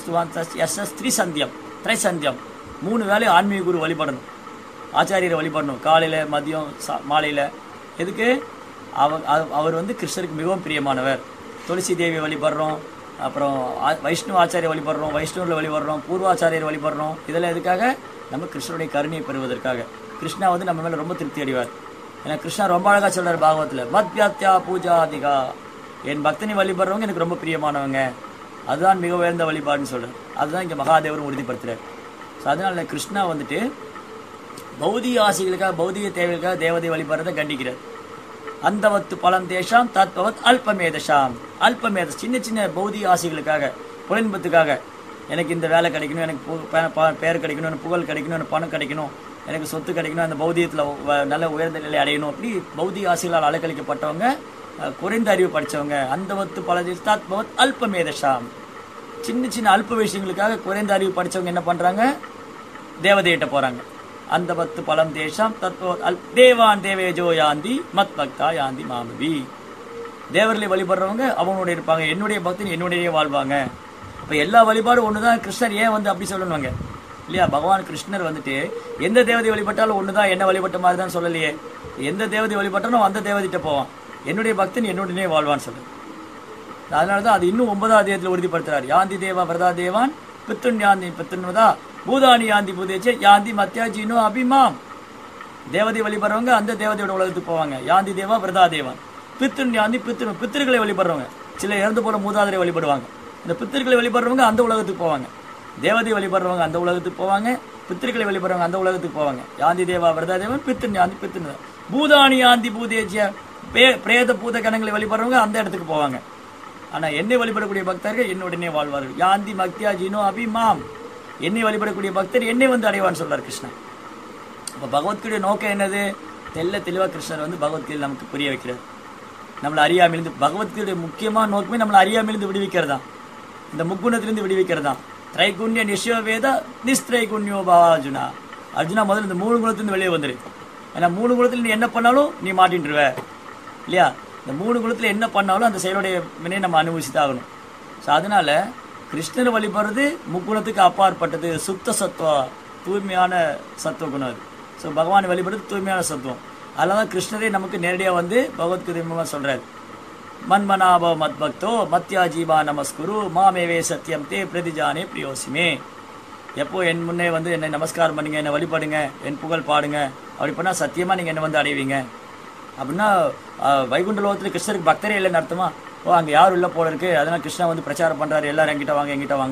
திரைசந்தியம் 3 வேளை ஆன்மீக குரு வழிபடணும், ஆச்சாரியரை வழிபடணும், காலையில் மதியம் மாலையில். எதுக்கு? அவர் வந்து கிருஷ்ணருக்கு மிகவும் பிரியமானவர். துளசி தேவியை வழிபடுறோம், அப்புறம் வைஷ்ணவ ஆச்சாரிய வழிபடுறோம், வைஷ்ணவில் வழிபடுறோம், பூர்வாச்சாரியர் வழிபடுறோம். இதெல்லாம் எதுக்காக? நம்ம கிருஷ்ணனுடைய கருணையை பெறுவதற்காக. கிருஷ்ணா வந்து நம்ம மேலே ரொம்ப திருப்தி அடைவார். ஏன்னா கிருஷ்ணா ரொம்ப அழகாக சொல்கிறார் பாகவத்தில், மத்யாத்யா பூஜாதிகா, என் பக்தனை வழிபடுறவங்க எனக்கு ரொம்ப பிரியமானவங்க, அதுதான் மிக உயர்ந்த வழிபாடுன்னு சொல்கிறார். அதுதான் இங்கே மகாதேவரும் உறுதிப்படுத்துகிறார். ஸோ அதனால கிருஷ்ணா வந்துட்டு பௌதிக ஆசைகளுக்காக, பௌதிக தேவைகளுக்காக தேவதை வழிபடுறதை கண்டிக்கிறார். அந்தவத்து பலம் தேஷாம் தத்பவத் அல்பமேதஷாம். சின்ன சின்ன பௌதிக ஆசைகளுக்காக, புலன்பத்துக்காக எனக்கு இந்த வேலை கிடைக்கணும், எனக்கு பேர் கிடைக்கணும், எனக்கு புகழ் கிடைக்கணும், எனக்கு பணம் கிடைக்கணும், எனக்கு சொத்து கிடைக்கணும், அந்த பௌதிகத்தில் நல்ல உயர்ந்த நிலை அடையணும், அப்படி பௌதிக ஆசைகளால் அலக்களிக்கப்பட்டவங்க, குறைந்த அறிவு படித்தவங்க. அந்த வத்து பலதிஸ்தாத் பவத் அல்பமேதஷாம். சின்ன சின்ன அல்ப விஷயங்களுக்காக குறைந்த அறிவு படித்தவங்க என்ன பண்ணுறாங்க? தேவதையிட்ட போகிறாங்க. அந்த வத்து பலம் தேஷாம் தத்வத் தேவான் தேவேஜோ யாந்தி மத் பக்தா யாந்தி மாமவி. தேவர்களை வழிபடுறவங்க அவனோட இருப்பாங்க, என்னுடைய பக்தன் என்னுடைய வாழ்வாங்க. இப்போ எல்லா வழிபாடும் ஒன்று தான். கிருஷ்ணர் ஏன் வந்து அப்படி சொல்லணுவாங்க இல்லையா? பகவான் கிருஷ்ணர் வந்துட்டு எந்த தேவதை வழிபட்டாலும் ஒன்று தான், என்ன வழிபட்ட மாதிரி தான் சொல்லலையே. எந்த தேவதை வழிபட்டாலும் அந்த தேவதைகிட்ட போவான், என்னுடைய பக்தன் என்னுடனே வாழ்வான்னு சொல்லு. அதனால தான் அது இன்னும் 9ஆம் அத்தியாயத்தில் உறுதிப்படுத்துறாரு. யாந்தி தேவா பிரதா தேவான் பித்துன் யாந்தி பித்துன்வதா பூதானி யாந்தி பூதேச்சே யாந்தி மத்தியாஜினோ அபிமாம். தேவதை வழிபடுறவங்க அந்த தேவதையோட உலகத்துக்கு போவாங்க. யாந்தி தேவா பிரதா தேவான் பித்துன் யாந்தி பித்திருக்களை வழிபடுறவங்க. சில இறந்து போல மூதாதரை வழிபடுவாங்க. இந்த பித்திருக்களை வழிபடுறவங்க அந்த உலகத்துக்கு போவாங்க. தேவதை வழிபடுறவங்க அந்த உலகத்துக்கு போவாங்க, பித்திருக்களை வழிபடுறவங்க அந்த உலகத்துக்கு போவாங்க. யாந்தி தேவா பிரதா தேவன் பித்துன் யாந்தி பித்துன் பூதானி யாந்தி பூதேஜ்ய பிரேத பூத கணங்களை வழிபடுறவங்க அந்த இடத்துக்கு போவாங்க. ஆனா என்னை வழிபடக்கூடிய பக்தர்கள் என்னுடனே வாழ்வார்கள். யாந்தி மக்தியா ஜீனோ அபிமாம். என்னை வழிபடக்கூடிய பக்தர் என்னை வந்து அடைவான்னு சொல்றார் கிருஷ்ணன். அப்ப பகவத்கீதைய நோக்கம் என்னது? தெளிவா கிருஷ்ணர் வந்து பகவத்கீதை நமக்கு புரிய வைக்கிறார். நம்மளை அறியாமிலிருந்து பகவத்கீதைய முக்கியமான நோக்கமே நம்மளை அறியாமிலிருந்து விடுவிக்கிறதா, இந்த முக்குணத்திலிருந்து விடுவிக்கிறதா. திரைகுண்ய நிஷவேத நிஸ்திரைகுண்யோ பாஜுனா. அர்ஜுனா முதல்ல இந்த 3 குணத்திலிருந்து வெளியே வந்துரு. ஏன்னா 3 குணத்துல நீ என்ன பண்ணாலும் நீ மாட்டின்றுவ இல்லையா? இந்த 3 குணத்துல என்ன பண்ணாலும் அந்த செயலுடைய வினையை நம்ம அனுபவிச்சுதான். ஸோ அதனால கிருஷ்ணர் வழிபடுறது முக்குணத்துக்கு அப்பாற்பட்டது, சுத்த சத்துவா, தூய்மையான சத்துவ குணம் அது. ஸோ பகவான் வழிபடுறது தூய்மையான சத்துவம். அதனால கிருஷ்ணரே நமக்கு நேரடியாக வந்து பகவத்கீதை மூலமா சொல்றாரு. மன்மனாபவ மத் பக்தோ மத்யா ஜீவா நமஸ்குரு மாமேவே சத்தியம் தே பிரதிஜானே பிரியோசிமே. எப்போ என் முன்னே வந்து என்னை நமஸ்காரம் பண்ணுங்க, என்னை வழிபடுங்க, என் புகழ் பாடுங்க, அப்படி பண்ணா சத்தியமா நீங்க என்ன வந்து அடைவீங்க. அப்படின்னா வைகுண்ட லோகத்துல கிருஷ்ணருக்கு பக்தரே இல்லைன்னு அர்த்தமா? ஓ அங்கே யாரும் இல்லை போல இருக்கு, அதனால கிருஷ்ணா வந்து பிரச்சாரம் பண்றாரு, எல்லாரும் எங்கிட்ட வாங்க.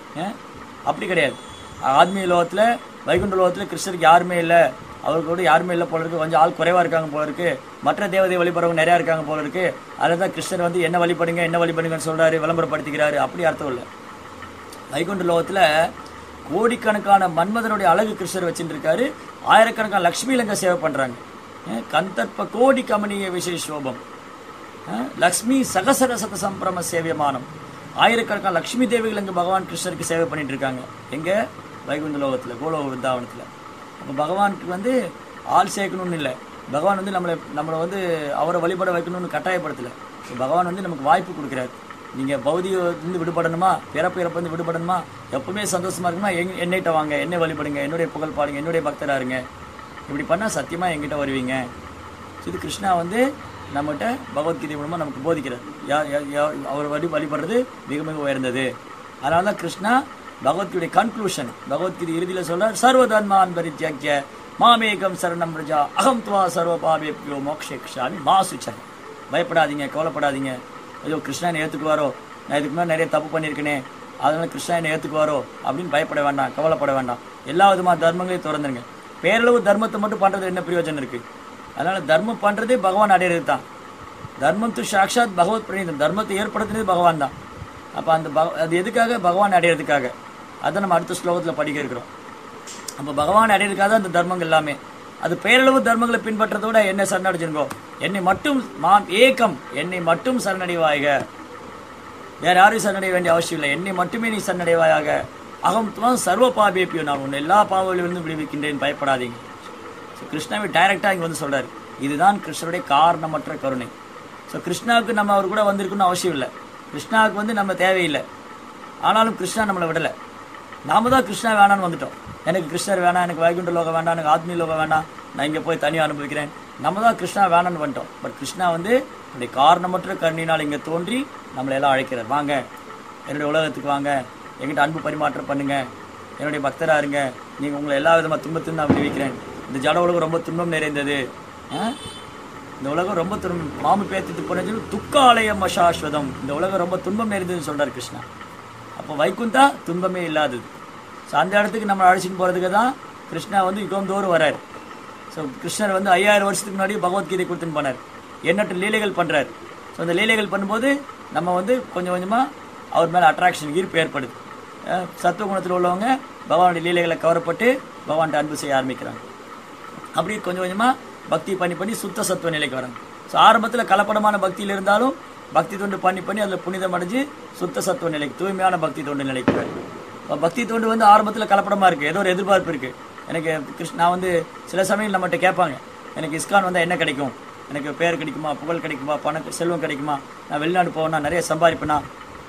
அப்படி கிடையாது. ஆத்மீக லோகத்துல வைகுண்ட லோகத்துல கிருஷ்ணருக்கு யாருமே இல்லை, அவர்களோட யாருமே இல்லை போல இருக்கு, கொஞ்சம் ஆள் குறைவா இருக்காங்க போல இருக்கு, மற்ற தேவதை வழிபடுறவங்க நிறையா இருக்காங்க போல இருக்கு. அதுதான் கிருஷ்ணர் வந்து என்ன வழிபடுங்கன்னு சொல்றாரு, விளம்பரப்படுத்திக்கிறாரு. அப்படி அர்த்தம் இல்லை. வைகுண்ட லோகத்துல கோடிக்கணக்கான மன்மதனுடைய அழகு கிருஷ்ணர் வச்சுட்டு இருக்காரு. ஆயிரக்கணக்கான லக்ஷ்மி லங்க சேவை பண்றாங்க. கந்தர்ப்ப கோடி கமனிய விசேஷோபம் லக்ஷ்மி சகசர சத சம்பிரம சேவியமானம். ஆயிரக்கணக்கான லக்ஷ்மி தேவிகள் இங்க பகவான் கிருஷ்ணருக்கு சேவை பண்ணிட்டு இருக்காங்க. எங்க? வைகுண்ட லோகத்துல, கோலோக விருந்தாவனத்துல. அப்போ பகவானுக்கு வந்து ஆள் சேர்க்கணும்னு இல்லை, பகவான் வந்து நம்மளை வந்து அவரை வழிபட வைக்கணும்னு கட்டாயப்படுத்தலை. பகவான் வந்து நமக்கு வாய்ப்பு கொடுக்குறாரு. நீங்கள் பௌதிகத்திலிருந்து விடுபடணுமா, பிறப்பிலிருந்து விடுபடணுமா, எப்பவுமே சந்தோஷமா இருக்குமா, என்னைட்ட வாங்க, என்னை வழிபடுங்க, என்னுடைய புகழ் பாடுங்க, என்னுடைய பக்தராக இருங்க. இப்படி பண்ணால் சத்தியமாக எங்கிட்ட வருவீங்க. இது கிருஷ்ணா வந்து நம்மகிட்ட பகவத்கீதை மூலமாக நமக்கு போதிக்கிறார். அவர் வழிபடுறது மிக மிக உயர்ந்தது. அதனால தான் கிருஷ்ணா பகவத்கீதை கன்க்ளூஷன், பகவத்கீதை இறுதியில் சொல்றார், சர்வ தர்மான் பரித்யக்ய மாமேகம் சரணம் பிரஜா அகம் துவா சர்வ பாபேப்யோ மோக்ஷேக்ஷாமி மா சுச்சம். பயப்படாதீங்க, கவலைப்படாதீங்க. ஐயோ கிருஷ்ணா என்னை ஏற்றுக்குவாரோ, நான் இதுக்கு மேலே நிறைய தப்பு பண்ணியிருக்கேனே, அதனால கிருஷ்ணா என்னை ஏற்றுக்குவாரோ அப்படின்னு பயப்பட வேண்டாம், கவலைப்பட வேண்டாம். எல்லா விதமான தர்மங்களையும் திறந்துருங்க. பேரளவு தர்மத்தை மட்டும் பண்றது என்ன பிரயோஜனம் இருக்கு? அதனால தர்மம் பண்றதே பகவான் அடையிறது தான். தர்மம் து சாக்ஷாத் பகவத் பிரணீதம். தர்மத்தை ஏற்படுத்தினது பகவான் தான். அப்போ அது எதுக்காக? பகவான் அடையிறதுக்காக. அதை நம்ம அடுத்த ஸ்லோகத்தில் படிக்க இருக்கிறோம். அப்போ பகவான் அடையிறதுக்காக தான் அந்த தர்மங்கள் எல்லாமே. அது பேரளவு தர்மங்களை பின்பற்றதோட என்னை சரணடைஞ்சிருங்கோ, என்னை மட்டும் என்னை மட்டும் சரணடைவாயாக, வேற யாரையும் சரணடைய வேண்டிய அவசியம் இல்லை, என்னை மட்டுமே நீ சரணடைவாயாக. அகம் துவம் சர்வ பாபேப்பியோ, நான் உன்னை எல்லா பாவங்களிலிருந்து விடுவிக்கின்றேன், பயப்படாதீங்க. கிருஷ்ணாவை டைரக்டா இங்க வந்து சொல்றாரு. இதுதான் கிருஷ்ணருடைய காரணமற்ற கருணை. ஸோ கிருஷ்ணாவுக்கு நம்ம அவர் கூட வந்திருக்கணும்னு அவசியம் இல்லை, கிருஷ்ணாவுக்கு வந்து நம்ம தேவையில்லை. ஆனாலும் கிருஷ்ணா நம்மளை விடலை. நாம தான் கிருஷ்ணா வேணான்னு வந்துட்டோம். எனக்கு கிருஷ்ணர் வேணாம், எனக்கு வைகுண்ட லோகம் வேண்டாம், எனக்கு ஆத்மீய லோகம் வேண்டாம், நான் இங்கே போய் தனியாக அனுபவிக்கிறேன். நம்ம தான் கிருஷ்ணா வேணான்னு வந்துட்டோம். பட் கிருஷ்ணா வந்து என்னுடைய காரணமற்ற கருணையினால் இங்கே தோன்றி நம்மளை எல்லாம் அழைக்கிறார். வாங்க என்னுடைய உலகத்துக்கு வாங்க, எங்கிட்ட அன்பு பரிமாற்றம் பண்ணுங்க, என்னுடைய பக்தராக இருங்க, நீங்கள் உங்களை எல்லா விதமாக துன்பத்திலும் நான் விடுவிக்கிறேன். இந்த ஜட உலகம் ரொம்ப துன்பம் நிறைந்தது, இந்த உலகம் ரொம்ப மாமு பேர்த்து போனது துக்காலயம் அசாஸ்வதம், இந்த உலகம் ரொம்ப துன்பம் நிறைந்ததுன்னு சொல்றார் கிருஷ்ணா. அப்போ வைகுந்தா துன்பமே இல்லாதது. ஸோ அந்த இடத்துக்கு நம்ம அழைச்சிட்டு போகிறதுக்கு தான் கிருஷ்ணா வந்து யுகந்தோறும் வரார். ஸோ கிருஷ்ணர் வந்து 5000 வருஷத்துக்கு முன்னாடி பகவத்கீதை கொடுத்துன்னு போனார். எண்ணற்ற லீலைகள் பண்ணுறார். ஸோ அந்த லீலைகள் பண்ணும்போது நம்ம வந்து கொஞ்சம் கொஞ்சமாக அவர் மேலே அட்ராக்ஷன் ஈர்ப்பு ஏற்படுது. சத்துவ குணத்தில் உள்ளவங்க பகவானுடைய லீலைகளை கவரப்பட்டு பகவான்கிட்ட அன்பு செய்ய ஆரம்பிக்கிறாங்க. அப்படி கொஞ்சம் கொஞ்சமாக பக்தி பண்ணி சுத்த சத்துவ நிலைக்கு வராங்க. ஸோ ஆரம்பத்தில் கலப்படமான பக்தியில் இருந்தாலும் பக்தி தொண்டு பண்ணி அதில் புனிதம் அடைஞ்சு சுத்த சத்துவ நிலைக்கு, தூய்மையான பக்தி தொண்டு நிலைக்கு. பக்தி தொண்டு வந்து ஆரம்பத்தில் கலப்படமாக இருக்குது, ஏதோ ஒரு எதிர்பார்ப்பு இருக்குது. எனக்கு நான் வந்து சில சமயம் நம்மகிட்ட கேட்பாங்க, எனக்கு இஸ்கான் வந்தால் என்ன கிடைக்கும், எனக்கு பேர் கிடைக்குமா, புகழ் கிடைக்குமா, செல்வம் கிடைக்குமா, நான் வெளிநாடு போவேன்னா நிறைய சம்பாதிப்பேனா,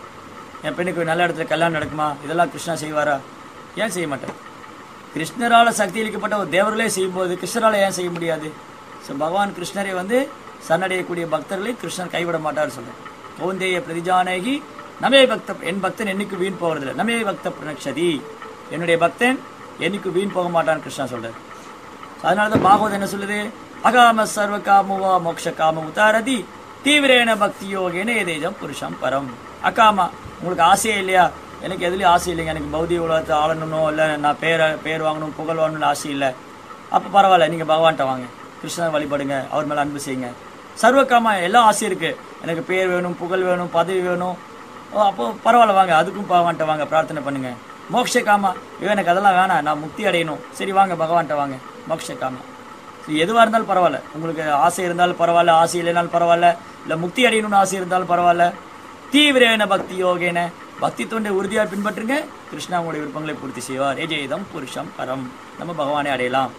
என் பெண்ணுக்கு நல்ல இடத்துல கல்யாணம் நடக்குமா, இதெல்லாம் கிருஷ்ணா செய்வாரா? ஏன் செய்ய மாட்டார்? கிருஷ்ணரால் சக்தி அளிக்கப்பட்ட ஒரு தேவர்களே செய்யும்போது கிருஷ்ணரால் ஏன் செய்ய முடியாது? ஸோ பகவான் கிருஷ்ணரை வந்து சரணடையக்கூடிய பக்தர்களை கிருஷ்ணர் கைவிட மாட்டார் சொல்றார். கௌந்தேய பிரதிஜானகி நமே பக்த, என் பக்தன் என்னைக்கு வீண் போகிறதில்லை. நமே பக்த பிரணக்ஷதி, என்னுடைய பக்தன் என்னைக்கு வீண் போக மாட்டான்னு கிருஷ்ணா சொல்றார். அதனாலதான் பாகவதம் என்ன சொல்லுது, அகாம சர்வ காமுவா மோக்ஷ காம உதாரதி தீவிரேன பக்தி யோகேன எதேஜம் புருஷம் பரம். அகாமா, உங்களுக்கு ஆசையே இல்லையா? எனக்கு எதுலேயும் ஆசை இல்லைங்க, எனக்கு பௌதிக உலகத்தை ஆளணும், இல்லை நான் பேர் வாங்கணும், புகழ் வாங்கணும்னு ஆசை இல்லை. அப்போ பரவாயில்ல, நீங்கள் பகவான்கிட்ட வாங்க, கிருஷ்ணனை வழிபடுங்க, அவர் மேலே அன்பு செய்யுங்க. சர்வகாமா, எல்லாம் ஆசை இருக்குது, எனக்கு பேர் வேணும், புகழ் வேணும், பதவி வேணும், அப்போ பரவாயில்ல வாங்க, அதுக்கும் பகவான்கிட்ட வாங்க, பிரார்த்தனை பண்ணுங்க. மோக்ஷ காமா, எனக்கு அதெல்லாம் வேணாம், நான் முக்தி அடையணும், சரி வாங்க பகவான்கிட்ட வாங்க, மோக்ஷ காமா. எதுவாக இருந்தாலும் பரவாயில்ல, உங்களுக்கு ஆசை இருந்தாலும் பரவாயில்ல, ஆசை இல்லைனாலும் பரவாயில்ல, இல்லை முக்தி அடையணும்னு ஆசை இருந்தாலும் பரவாயில்ல. தீவிரேன பக்தி யோகேன, பக்தி தொண்டை உறுதியாக பின்பற்றுங்க, கிருஷ்ணா உங்களுடைய விருப்பங்களை பூர்த்தி செய்வார். ஏஜேதம் புருஷம் பரம், நம்ம பகவானை அடையலாம்.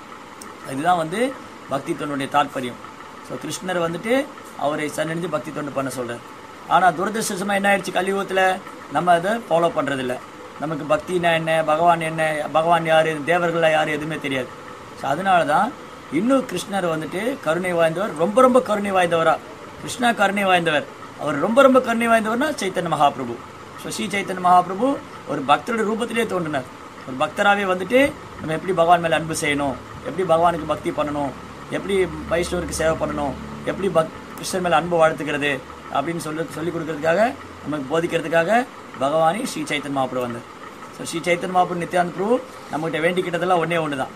இதுதான் வந்து பக்தி தொண்டுடைய தாற்பயம். ஸோ கிருஷ்ணர் வந்துட்டு அவரை சன்னணிஞ்சு பக்தி தொண்டு பண்ண சொல்கிறார். ஆனால் துரதிருஷ்டமாக என்ன ஆயிடுச்சு, கலியுகத்தில் நம்ம அதை ஃபாலோ பண்ணுறதில்ல. நமக்கு பக்தினா என்ன, பகவான் என்ன, பகவான் யார், தேவர்களாக யார், எதுவுமே தெரியாது. ஸோ அதனால தான் இன்னும் கிருஷ்ணர் வந்துட்டு கருணை வாய்ந்தவர், ரொம்ப ரொம்ப கருணை வாய்ந்தவரா. கிருஷ்ணா கருணை வாய்ந்தவர், அவர் ரொம்ப ரொம்ப கருணை வாய்ந்தவர்னா சைத்தன்ய மகாபிரபு. ஸோ ஸ்ரீ சைத்தன்ய மகாபிரபு ஒரு பக்தருடைய ரூபத்திலே தோன்றினார். ஒரு பக்தராகவே வந்துட்டு நம்ம எப்படி பகவான் மேலே அன்பு செய்யணும், எப்படி பகவானுக்கு பக்தி பண்ணணும், எப்படி வைஷ்ணவருக்கு சேவை பண்ணணும், எப்படி கிருஷ்ணர் மேலே அன்பு வாழ்த்துக்கிறது அப்படின்னு சொல்லி கொடுக்கறதுக்காக, நமக்கு போதிக்கிறதுக்காக பகவானி ஸ்ரீ சைத்தன்ய மகாபிரபு வந்தார். ஸோ ஸ்ரீ சைத்தன்ய மகாபிரபு நித்யானந்த பிரபு நம்மகிட்ட வேண்டிக்கிட்டதெல்லாம் ஒன்று தான்.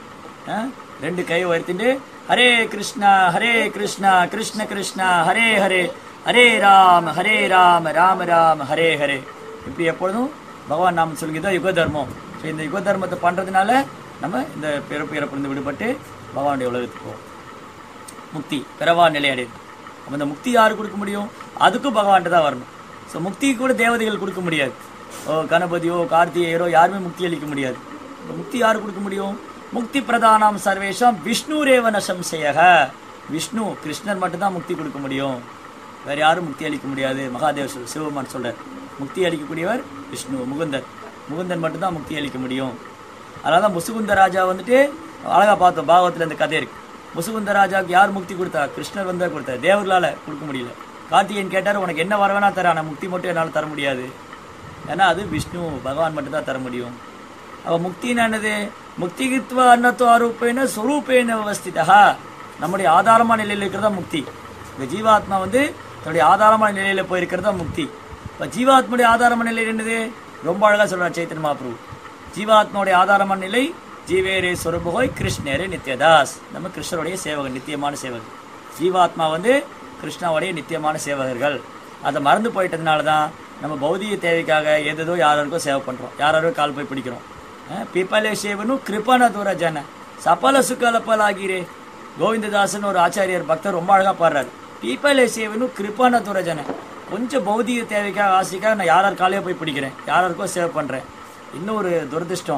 2 கை உயர்த்திட்டு ஹரே கிருஷ்ணா கிருஷ்ண கிருஷ்ணா ஹரே ஹரே, ஹரே ராம ராம ராம ஹரே ஹரே, இப்படி எப்பொழுதும் பகவான் நாம சொல்லுங்க. இதுதான் யுக தர்மம். ஸோ இந்த யுக தர்மத்தை பண்ணுறதுனால நம்ம இந்த பிறப்பிலிருந்து விடுபட்டு பகவானுடைய உலகத்துக்கு போவோம், முக்தி பிறவா நிலை அடையுது. அப்போ இந்த முக்தி யாரு கொடுக்க முடியும்? அதுக்கும் பகவான்கிட்ட தான் வரணும். ஸோ முக்தி கூட தேவதைகள் கொடுக்க முடியாது. கணபதியோ கார்த்திகேயரோ யாருமே முக்தி அளிக்க முடியாது. முக்தி யாரு கொடுக்க முடியும்? முக்தி பிரதானம் சர்வேஷம் விஷ்ணு ரேவன சம்சயக, விஷ்ணு கிருஷ்ணர் மட்டும்தான் முக்தி கொடுக்க முடியும், வேற யாரும் முக்தி அளிக்க முடியாது. மகாதேவ சிவபெருமான் சொல்றார், முக்தி அளிக்கக்கூடியவர் விஷ்ணு, முகுந்தன் மட்டும்தான் முக்தி அளிக்க முடியும். அதனால தான் முசுகுந்த ராஜா வந்துட்டு அழகா பார்த்தோம், பாகவத்தில் இந்த கதை இருக்கு. முசுகுந்த ராஜாவுக்கு யார் முக்தி கொடுத்தா? கிருஷ்ணர் வந்தா கொடுத்தார், தேவர்களால கொடுக்க முடியல. கார்த்திகேயன் கேட்டார், உனக்கு என்ன வர வேணா தர, ஆனால் முக்தி மட்டும் என்னால் தர முடியாது, ஏன்னா அது விஷ்ணு பகவான் மட்டும்தான் தர முடியும். அவ முக்தின்னு என்னது? முக்திகித்வ அன்னத்தோ ஆரூபேன ஸ்வரூபேன விவஸ்திதா, நம்முடைய ஆதாரமான நிலையில் இருக்கிறதா முக்தி. இந்த ஜீவாத்மா வந்து தன்னுடைய ஆதாரமான நிலையில போயிருக்கிறதா முக்தி. இப்போ ஜீவாத்மாவுடைய ஆதாரமான நிலை என்னது? ரொம்ப அழகா சொல்றார் சைத்தன்ய மகாபிரபு. ஜீவாத்மாவுடைய ஆதாரமான நிலை ஜீவேரே சொரபோய் கிருஷ்ணரே நித்யதாஸ், நம்ம கிருஷ்ணருடைய சேவகர், நித்தியமான சேவகர். ஜீவாத்மா வந்து கிருஷ்ணாவுடைய நித்தியமான சேவகர்கள். அதை மறந்து போயிட்டதுனால தான் நம்ம பௌதிக தேவைக்காக ஏதோ யாருக்கோ சேவை பண்றோம், யாரோ கால் போய் பிடிக்கிறோம். பீப்பலே சேவனும் கிருபன தூர ஜன சபல சுக்கலப்பலாகிறே. கோவிந்ததாசன் ஒரு ஆச்சாரியர் பக்தர் ரொம்ப அழகா பாடுறாரு, பீப்பலே சேவனும் கிருபன தூர ஜன, கொஞ்சம் பௌதிக தேவைக்காக ஆசைக்காக நான் யார் காலையோ போய் பிடிக்கிறேன், யாருக்கோ சேவை பண்றேன். இன்னும் ஒரு துரதிருஷ்டம்,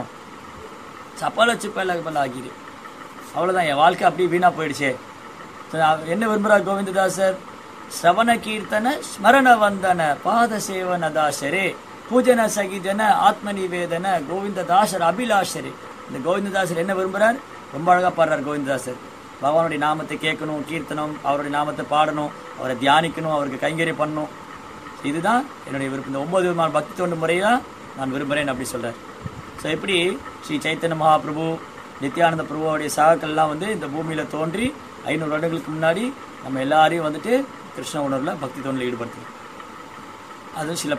சப்பல சுப்பலாகிறே, அவ்வளோதான், என் வாழ்க்கை அப்படியே வீணா போயிடுச்சே. என்ன விரும்புகிறார் கோவிந்ததாசர்? ஸ்ரவண கீர்த்தன ஸ்மரண வந்தன பாத சேவனதாசரே பூஜன சகிதன ஆத்ம நிவேதன கோவிந்ததாசர் அபிலாஷரே. இந்த கோவிந்ததாசர் என்ன விரும்புகிறார்? ரொம்ப அழகாக பாடுறார் கோவிந்ததாசர். பகவானுடைய நாமத்தை கேட்கணும், கீர்த்தனம், அவருடைய நாமத்தை பாடணும், அவரை தியானிக்கணும், அவருக்கு கைங்கரியம் பண்ணணும். இதுதான் என்னுடைய விருப்பம். இந்த 9 விதமான பக்தி தொண்டு முறையாக நான் விரும்புகிறேன் அப்படி சொல்கிறார். ஸோ எப்படி ஸ்ரீ சைத்தன்ய மகாபிரபு, நித்யானந்த பிரபுவோடைய சகாக்கள்லாம் வந்து இந்த பூமியில் தோன்றி 500 வருடங்களுக்கு முன்னாடி நம்ம எல்லாரையும் வந்துட்டு கிருஷ்ண உணர்வில் பக்தி தொண்டில் ஈடுபடுத்தணும். அது சில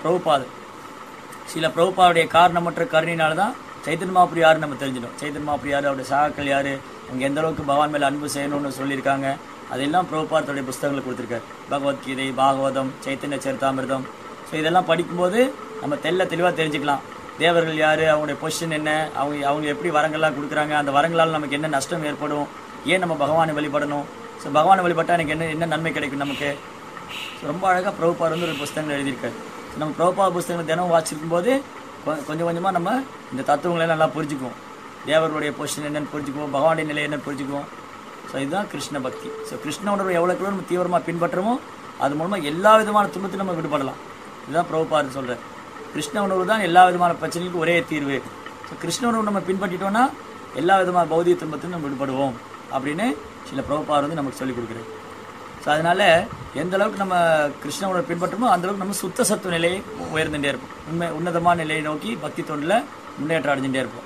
பிரபுபாவுடைய காரணமற்ற கருணினால தான் சைத்தன்ய மகாபிரபு யாருன்னு நம்ம தெரிஞ்சிடும். சைத்தன்ய மகாபிரபு யார், அவருடைய சகாக்கள் யார், அவங்க எந்த அளவுக்கு பகவான் மேலே அன்பு செய்யணும்னு சொல்லியிருக்காங்க, அதெல்லாம் பிரபுபாதத்துடைய புஸ்தகங்களை கொடுத்துருக்காரு. பகவத்கீதை, பாகவதம், சைத்தன்ய சரிதாமிர்தம், ஸோ இதெல்லாம் படிக்கும்போது நம்ம தெளிவாக தெரிஞ்சுக்கலாம் தேவர்கள் யார், அவங்களுடைய பொசிஷன் என்ன, அவங்க எப்படி வரங்கள்லாம் கொடுக்குறாங்க, அந்த வரங்களால் நமக்கு என்ன நஷ்டம் ஏற்படும், ஏன் நம்ம பகவானை வழிபடணும், ஸோ பகவானை வழிபட்டால் எனக்கு என்ன நன்மை கிடைக்கும் நமக்கு. ஸோ ரொம்ப அழகாக பிரபுபார் ஒரு புஸ்தகங்கள் எழுதியிருக்காரு. ஸோ நம்ம பிரபுபார் புஸ்தகங்கள் தினம் வாசிக்கும் போது கொஞ்சம் கொஞ்சமாக நம்ம இந்த தத்துவங்களை நல்லா புரிஞ்சுக்குவோம். தேவர்களுடைய பொசிஷன் என்னென்னு புரிஞ்சுக்குவோம், பகவானுடைய நிலை என்னென்னு புரிஞ்சுக்குவோம். ஸோ இதுதான் கிருஷ்ண பக்தி. ஸோ கிருஷ்ண உணர்வு எவ்வளோக்குள்ள நம்ம தீவிரமாக பின்பற்றுமோ அது மூலமாக எல்லா விதமான துன்பத்தையும் நம்ம விடுபடலாம். இதுதான் பிரபுபார் சொல்கிறார். கிருஷ்ண உணர்வு தான் எல்லா விதமான பிரச்சனைகளுக்கும் ஒரே தீர்வு. ஸோ கிருஷ்ண உணர்வு நம்ம பின்பற்றிட்டோம்னா எல்லா விதமான பௌதிக துன்பத்தையும் நம்ம விடுபடுவோம் அப்படின்னு சில பிரபுபார் நமக்கு சொல்லிக் கொடுக்குறாரு. ஸோ அதனால் எந்த அளவுக்கு நம்ம கிருஷ்ண உணர்வை பின்பற்றுமோ அந்தளவுக்கு நம்ம சுத்த சத்துவ நிலையை உயர்ந்துகிட்டே இருப்போம். உன்னதமான நிலையை நோக்கி பக்தி தொண்டில் முன்னேற்றம் அடைஞ்சுட்டே இருப்போம்.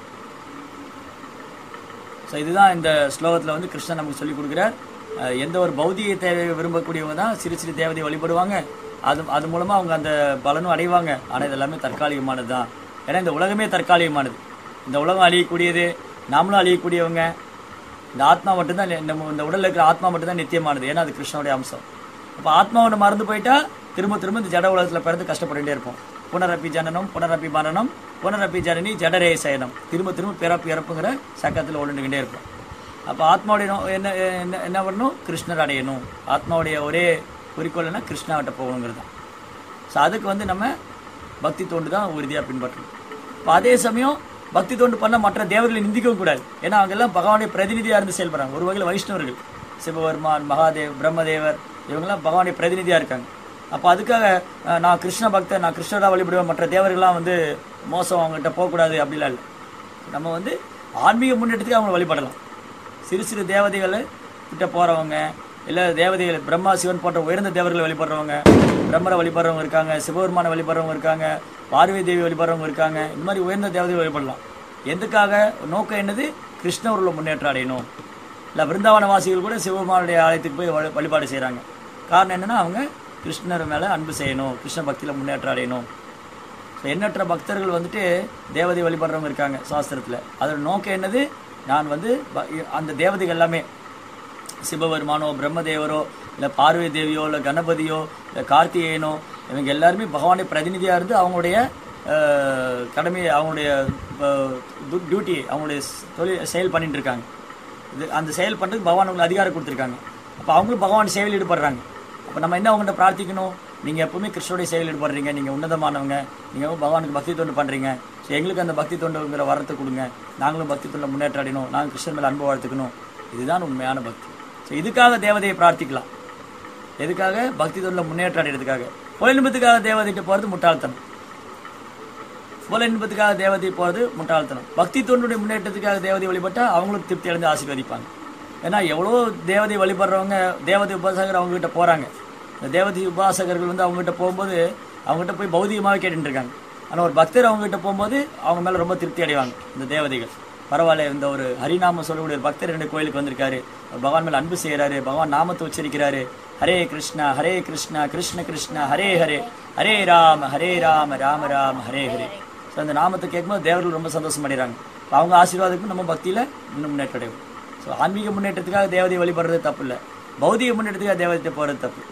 ஸோ இதுதான் இந்த ஸ்லோகத்தில் கிருஷ்ணன் நமக்கு சொல்லிக் கொடுக்குறார். எந்த ஒரு பௌதிக தேவையை விரும்பக்கூடியவங்க தான் சிறு சிறு தேவதையை வழிபடுவாங்க. அது மூலமாக அவங்க அந்த பலனும் அடைவாங்க. ஆனால் இது எல்லாமே தற்காலிகமானது தான். ஏன்னா இந்த உலகமே தற்காலிகமானது. இந்த உலகம் அழியக்கூடியது, நாமளும் அழியக்கூடியவங்க. இந்த ஆத்மா மட்டும்தான், இந்த உடலில் இருக்கிற ஆத்மா மட்டும்தான் நித்தியமானது. ஏன்னா அது கிருஷ்ணனுடைய அம்சம். அப்போ ஆத்மாவை மறந்து போயிட்டா திரும்ப இந்த ஜட உலகத்தில் பிறந்து கஷ்டப்பட்டுட்டே இருப்போம். புனரப்பி ஜனனம் புனரப்பி மரணம் புனரப்பி ஜனனி ஜடரே சயனம். திரும்ப பிறப்பு இறப்புங்கிற சக்கத்தில் ஓடுகிட்டே இருப்போம். அப்போ ஆத்மாவுடைய என்ன பண்ணணும்? கிருஷ்ணர் அடையணும். ஆத்மாவுடைய ஒரே குறிக்கோள் என்ன? கிருஷ்ணாவிட்ட போகணுங்கிறது தான். ஸோ அதுக்கு நம்ம பக்தி தொண்டு தான் உறுதியாக பின்பற்றணும். இப்போ அதே சமயம் பக்தி தொண்டு பண்ண மற்ற தேவர்களை நிந்திக்கவும் கூடாது. ஏன்னா அவங்கெல்லாம் பகவானுடைய பிரதிநிதியாக இருந்து செயல்படுறாங்க. ஒரு வகையில் வைஷ்ணவர்கள், சிவபெருமான், மகாதேவ், பிரம்மதேவர், இவங்கெல்லாம் பகவானுடைய பிரதிநிதியாக இருக்காங்க. அப்போ அதுக்காக நான் கிருஷ்ண பக்தன், நான் கிருஷ்ணராக வழிபடுவேன், மற்ற தேவர்கள்லாம் மோசம், அவங்ககிட்ட போகக்கூடாது அப்படிலாம் இல்லை. நம்ம ஆன்மீக முன்னேற்றத்துக்கு அவங்களை வழிபடலாம். சிறு சிறு தேவதைகளை கிட்ட போகிறவங்க, இல்லை தேவதைகள் பிரம்மா சிவன் போன்ற உயர்ந்த தேவர்களை வழிபடுறவங்க, பிரம்மரை வழிபடுறவங்க இருக்காங்க, சிவபெருமானை வழிபடுறவங்க இருக்காங்க, பார்வதி தேவி வழிபடுறவங்க இருக்காங்க. இந்த மாதிரி உயர்ந்த தேவதைகள் வழிபடலாம். எதுக்காக? நோக்கம் என்னது? கிருஷ்ணவர்களை முன்னேற்றம் அடையணும். இல்லை விருந்தாவன வாசிகள் கூட சிவபெருமானுடைய ஆலயத்துக்கு போய் வழிபாடு செய்கிறாங்க. காரணம் என்னென்னா அவங்க கிருஷ்ணர் மேலே அன்பு செய்யணும், கிருஷ்ண பக்தியில் முன்னேற்றம் அடையணும். ஸோ எண்ணற்ற பக்தர்கள் தேவதை வழிபடுறவங்க இருக்காங்க சாஸ்திரத்தில். அதோட நோக்கம் என்னது? நான் அந்த தேவதைகள் எல்லாமே சிவபெருமானோ, பிரம்மதேவரோ, இல்லை பார்வதி தேவியோ, இல்லை கணபதியோ, இல்லை கார்த்திகேயனோ, இவங்க எல்லாருமே பகவானுடைய பிரதிநிதியாக இருந்து அவங்களுடைய கடமையை, அவங்களுடைய டியூட்டி, அவங்களுடைய செயல் பண்ணிட்டு இருக்காங்க. அந்த செயல் பண்ணுறதுக்கு பகவான் அவங்களுக்கு அதிகாரம் கொடுத்துருக்காங்க. அப்போ அவங்களும் பகவான் சேவையில் ஈடுபடுறாங்க. அப்போ நம்ம என்ன அவங்கள்ட்ட பிரார்த்திக்கணும்? நீங்கள் எப்பவுமே கிருஷ்ணனுடைய சேவையில் ஈடுபடுறீங்க, நீங்கள் உன்னதமானவங்க, நீங்கள் பகவானுக்கு பக்தி தொண்டு பண்ணுறீங்க. ஸோ எங்களுக்கு அந்த பக்தி தொண்டுங்கிற வரத்தை கொடுங்க, நாங்களும் பக்தி தொண்டில் முன்னேற்றம் அடையணும், நாங்கள் கிருஷ்ணன் மேலே அன்பு வளர்த்துக்கணும். இதுதான் உண்மையான பக்தி. ஸோ இதுக்காக தேவதையை பிரார்த்திக்கலாம். எதுக்காக? பக்தி தொண்டில் முன்னேற்றம் அடைகிறதுக்காக. புலனின்பத்துக்காக தேவதைகிட்ட போகிறது முட்டாள்தனம். புலனின்பத்துக்காக தேவதை போகிறது முட்டாள்தனம். பக்தி தொண்டுடைய முன்னேற்றத்துக்காக தேவதை வழிபட்டால் அவங்களும் திருப்தி அடைந்து ஆசீர்வதிப்பாங்க. ஏன்னா எவ்வளோ தேவதை வழிபடுறவங்க, தேவதை உபாசகர் அவங்ககிட்ட போகிறாங்க. இந்த தேவதை உபாசகர்கள் அவங்ககிட்ட போகும்போது அவங்ககிட்ட போய் பௌதிகமாக கேட்டுருக்காங்க. ஆனால் ஒரு பக்தர் அவங்ககிட்ட போகும்போது அவங்க மேலே ரொம்ப திருப்தி அடைவாங்க இந்த தேவதைகள். பரவாயில்ல, இந்த ஒரு ஹரிநாமம் சொல்லக்கூடிய ஒரு பக்தர் என்னுடைய கோயிலுக்கு வந்திருக்காரு, பகவான் மேலே அன்பு செய்கிறாரு, பகவான் நாமத்தை உச்சரிக்கிறாரு, ஹரே கிருஷ்ணா கிருஷ்ண கிருஷ்ணா ஹரே ஹரே, ஹரே ராம ராம ராம ஹரே ஹரே. ஸோ அந்த நாமத்தை கேட்கும்போது தேவர்கள் ரொம்ப சந்தோஷம் அடைகிறாங்க. அவங்க ஆசீர்வாதத்துக்கு நம்ம பக்தியில் இன்னும் முன்னேற்றம் அடைவோம். ஸோ ஆன்மீக முன்னேற்றத்துக்காக தேவதையை வழிபடுறது தப்பு இல்லை, பௌதிக முன்னேற்றத்துக்காக தேவதையை போகிறது தப்பு.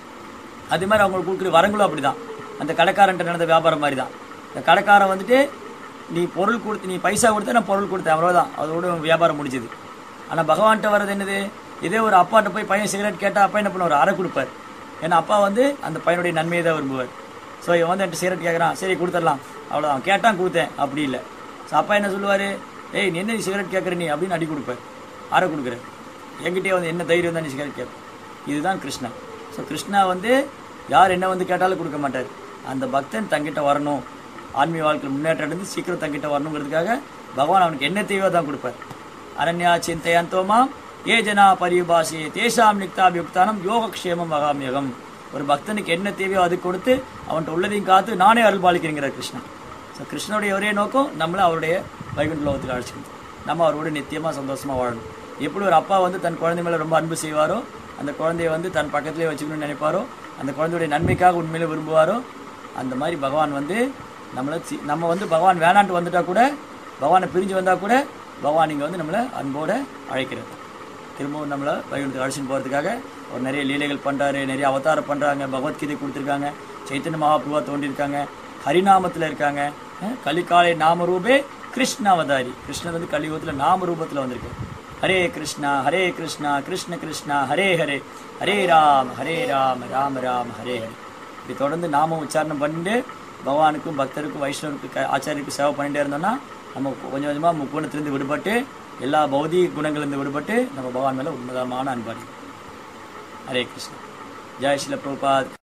அதே மாதிரி அவங்களுக்கு கொடுக்குற வரங்களும் அப்படி தான். அந்த கடைக்காரன்ட்ட நடந்த வியாபாரம் மாதிரி தான். இந்த கடைக்காரன் நீ பொருள் கொடுத்து, நீ பைசா கொடுத்தா நான் பொருள் கொடுத்தேன், அவ்வளோதான், அதோட வியாபாரம் முடிஞ்சுது. ஆனால் பகவான்கிட்ட வர்றது என்னது? இதே ஒரு அப்பாட்ட போய் பையன் சிகரெட் கேட்டால் அப்பா என்ன பண்ணுவார்? அரை கொடுப்பார். ஏன்னா அப்பா அந்த பையனுடைய நன்மையை தான் விரும்புவார். ஸோ இவன் என்கிட்ட சிகரெட் கேட்குறான், சரி கொடுத்துடலாம், அவ்வளோதான், கேட்டான் கொடுத்தேன், அப்படி இல்லை. ஸோ அப்பா என்ன சொல்லுவார்? ஏய் நீ என்ன சிகரெட் கேட்குற நீ அப்படின்னு அடி கொடுப்பார், அரை கொடுக்குற. என்கிட்டே என்ன தைரியம் தான் நீ சிகரெட் கேட்ப. இதுதான் கிருஷ்ணா. ஸோ கிருஷ்ணா யார் என்ன கேட்டாலும் கொடுக்க மாட்டார். அந்த பக்தன் தங்கிட்ட வரணும், ஆன்மீக வாழ்க்கையில் முன்னேற்றம் அடைந்து சீக்கிரம் தங்கிட்ட வரணுங்கிறதுக்காக பகவான் அவனுக்கு என்ன தேவையோ தான் கொடுப்பார். அரண்யா சிந்தையந்தோமா ஏ ஜனா பரிபாசி தேசாம் நிக்தாபியுக்தானம் யோகக்ஷேமம் மகாமியகம். ஒரு பக்தனுக்கு என்ன தேவையோ அது கொடுத்து அவன்கிட்ட உள்ளதையும் காத்து நானே அருள்பாலிக்கிறேங்கிறார் கிருஷ்ணா. ஸோ கிருஷ்ணனுடைய ஒரே நோக்கம் நம்மளை அவருடைய வைகுண்ட லோகத்துக்கு அழைச்சிக்கணும், நம்ம அவரோட நித்தியமாக சந்தோஷமாக வாழணும். எப்படி ஒரு அப்பா தன் குழந்தை மேலே ரொம்ப அன்பு செய்வாரோ, அந்த குழந்தைய தன் பக்கத்திலே வச்சுக்கணும்னு நினைப்பாரோ, அந்த குழந்தையுடைய நன்மைக்காக உண்மையிலே விரும்புவாரோ, அந்த மாதிரி பகவான் நம்மளை நம்ம பகவான் வேணான்ட்டு வந்துட்டா கூட, பகவானை பிரிஞ்சு வந்தால் கூட பகவான் இங்கே நம்மளை அன்போடு அழைக்கிறார். திரும்பவும் நம்மளை வைகுண்டத்துக்கு அழைச்சின்னு போகிறதுக்காக ஒரு நிறைய லீலைகள் பண்ணுறாரு, நிறைய அவதாரம் பண்ணுறாங்க, பகவத்கீதை கொடுத்துருக்காங்க. சைத்தன்ய மகாபிரபுவா தோன்றியிருக்காங்க, ஹரிநாமத்தில் இருக்காங்க. கலிகாலை நாம ரூபே கிருஷ்ண அவதாரி. கிருஷ்ணர் வந்து கலியுகத்தில் நாம ரூபத்தில் வந்திருக்கு. ஹரே கிருஷ்ணா கிருஷ்ண கிருஷ்ணா ஹரே ஹரே, ஹரே ராம ராம ராம ஹரே ஹரே. இப்படி தொடர்ந்து நாம உச்சாரணம் பண்ணிட்டு பகவானுக்கும் பக்தருக்கும் வைஷ்ணவருக்கு ஆச்சாரியருக்கு சேவை பண்ணிட்டே இருந்தோம்னா நம்ம கொஞ்சம் கொஞ்சமாக முக்குணத்திலிருந்து விடுபட்டு எல்லா பௌதிக குணங்களிலிருந்து விடுபட்டு நம்ம பகவான் மேலே உன்னதமான அன்பாடி. ஹரே கிருஷ்ணா. ஜெய் ஸ்ரீல பிரபுபாத்.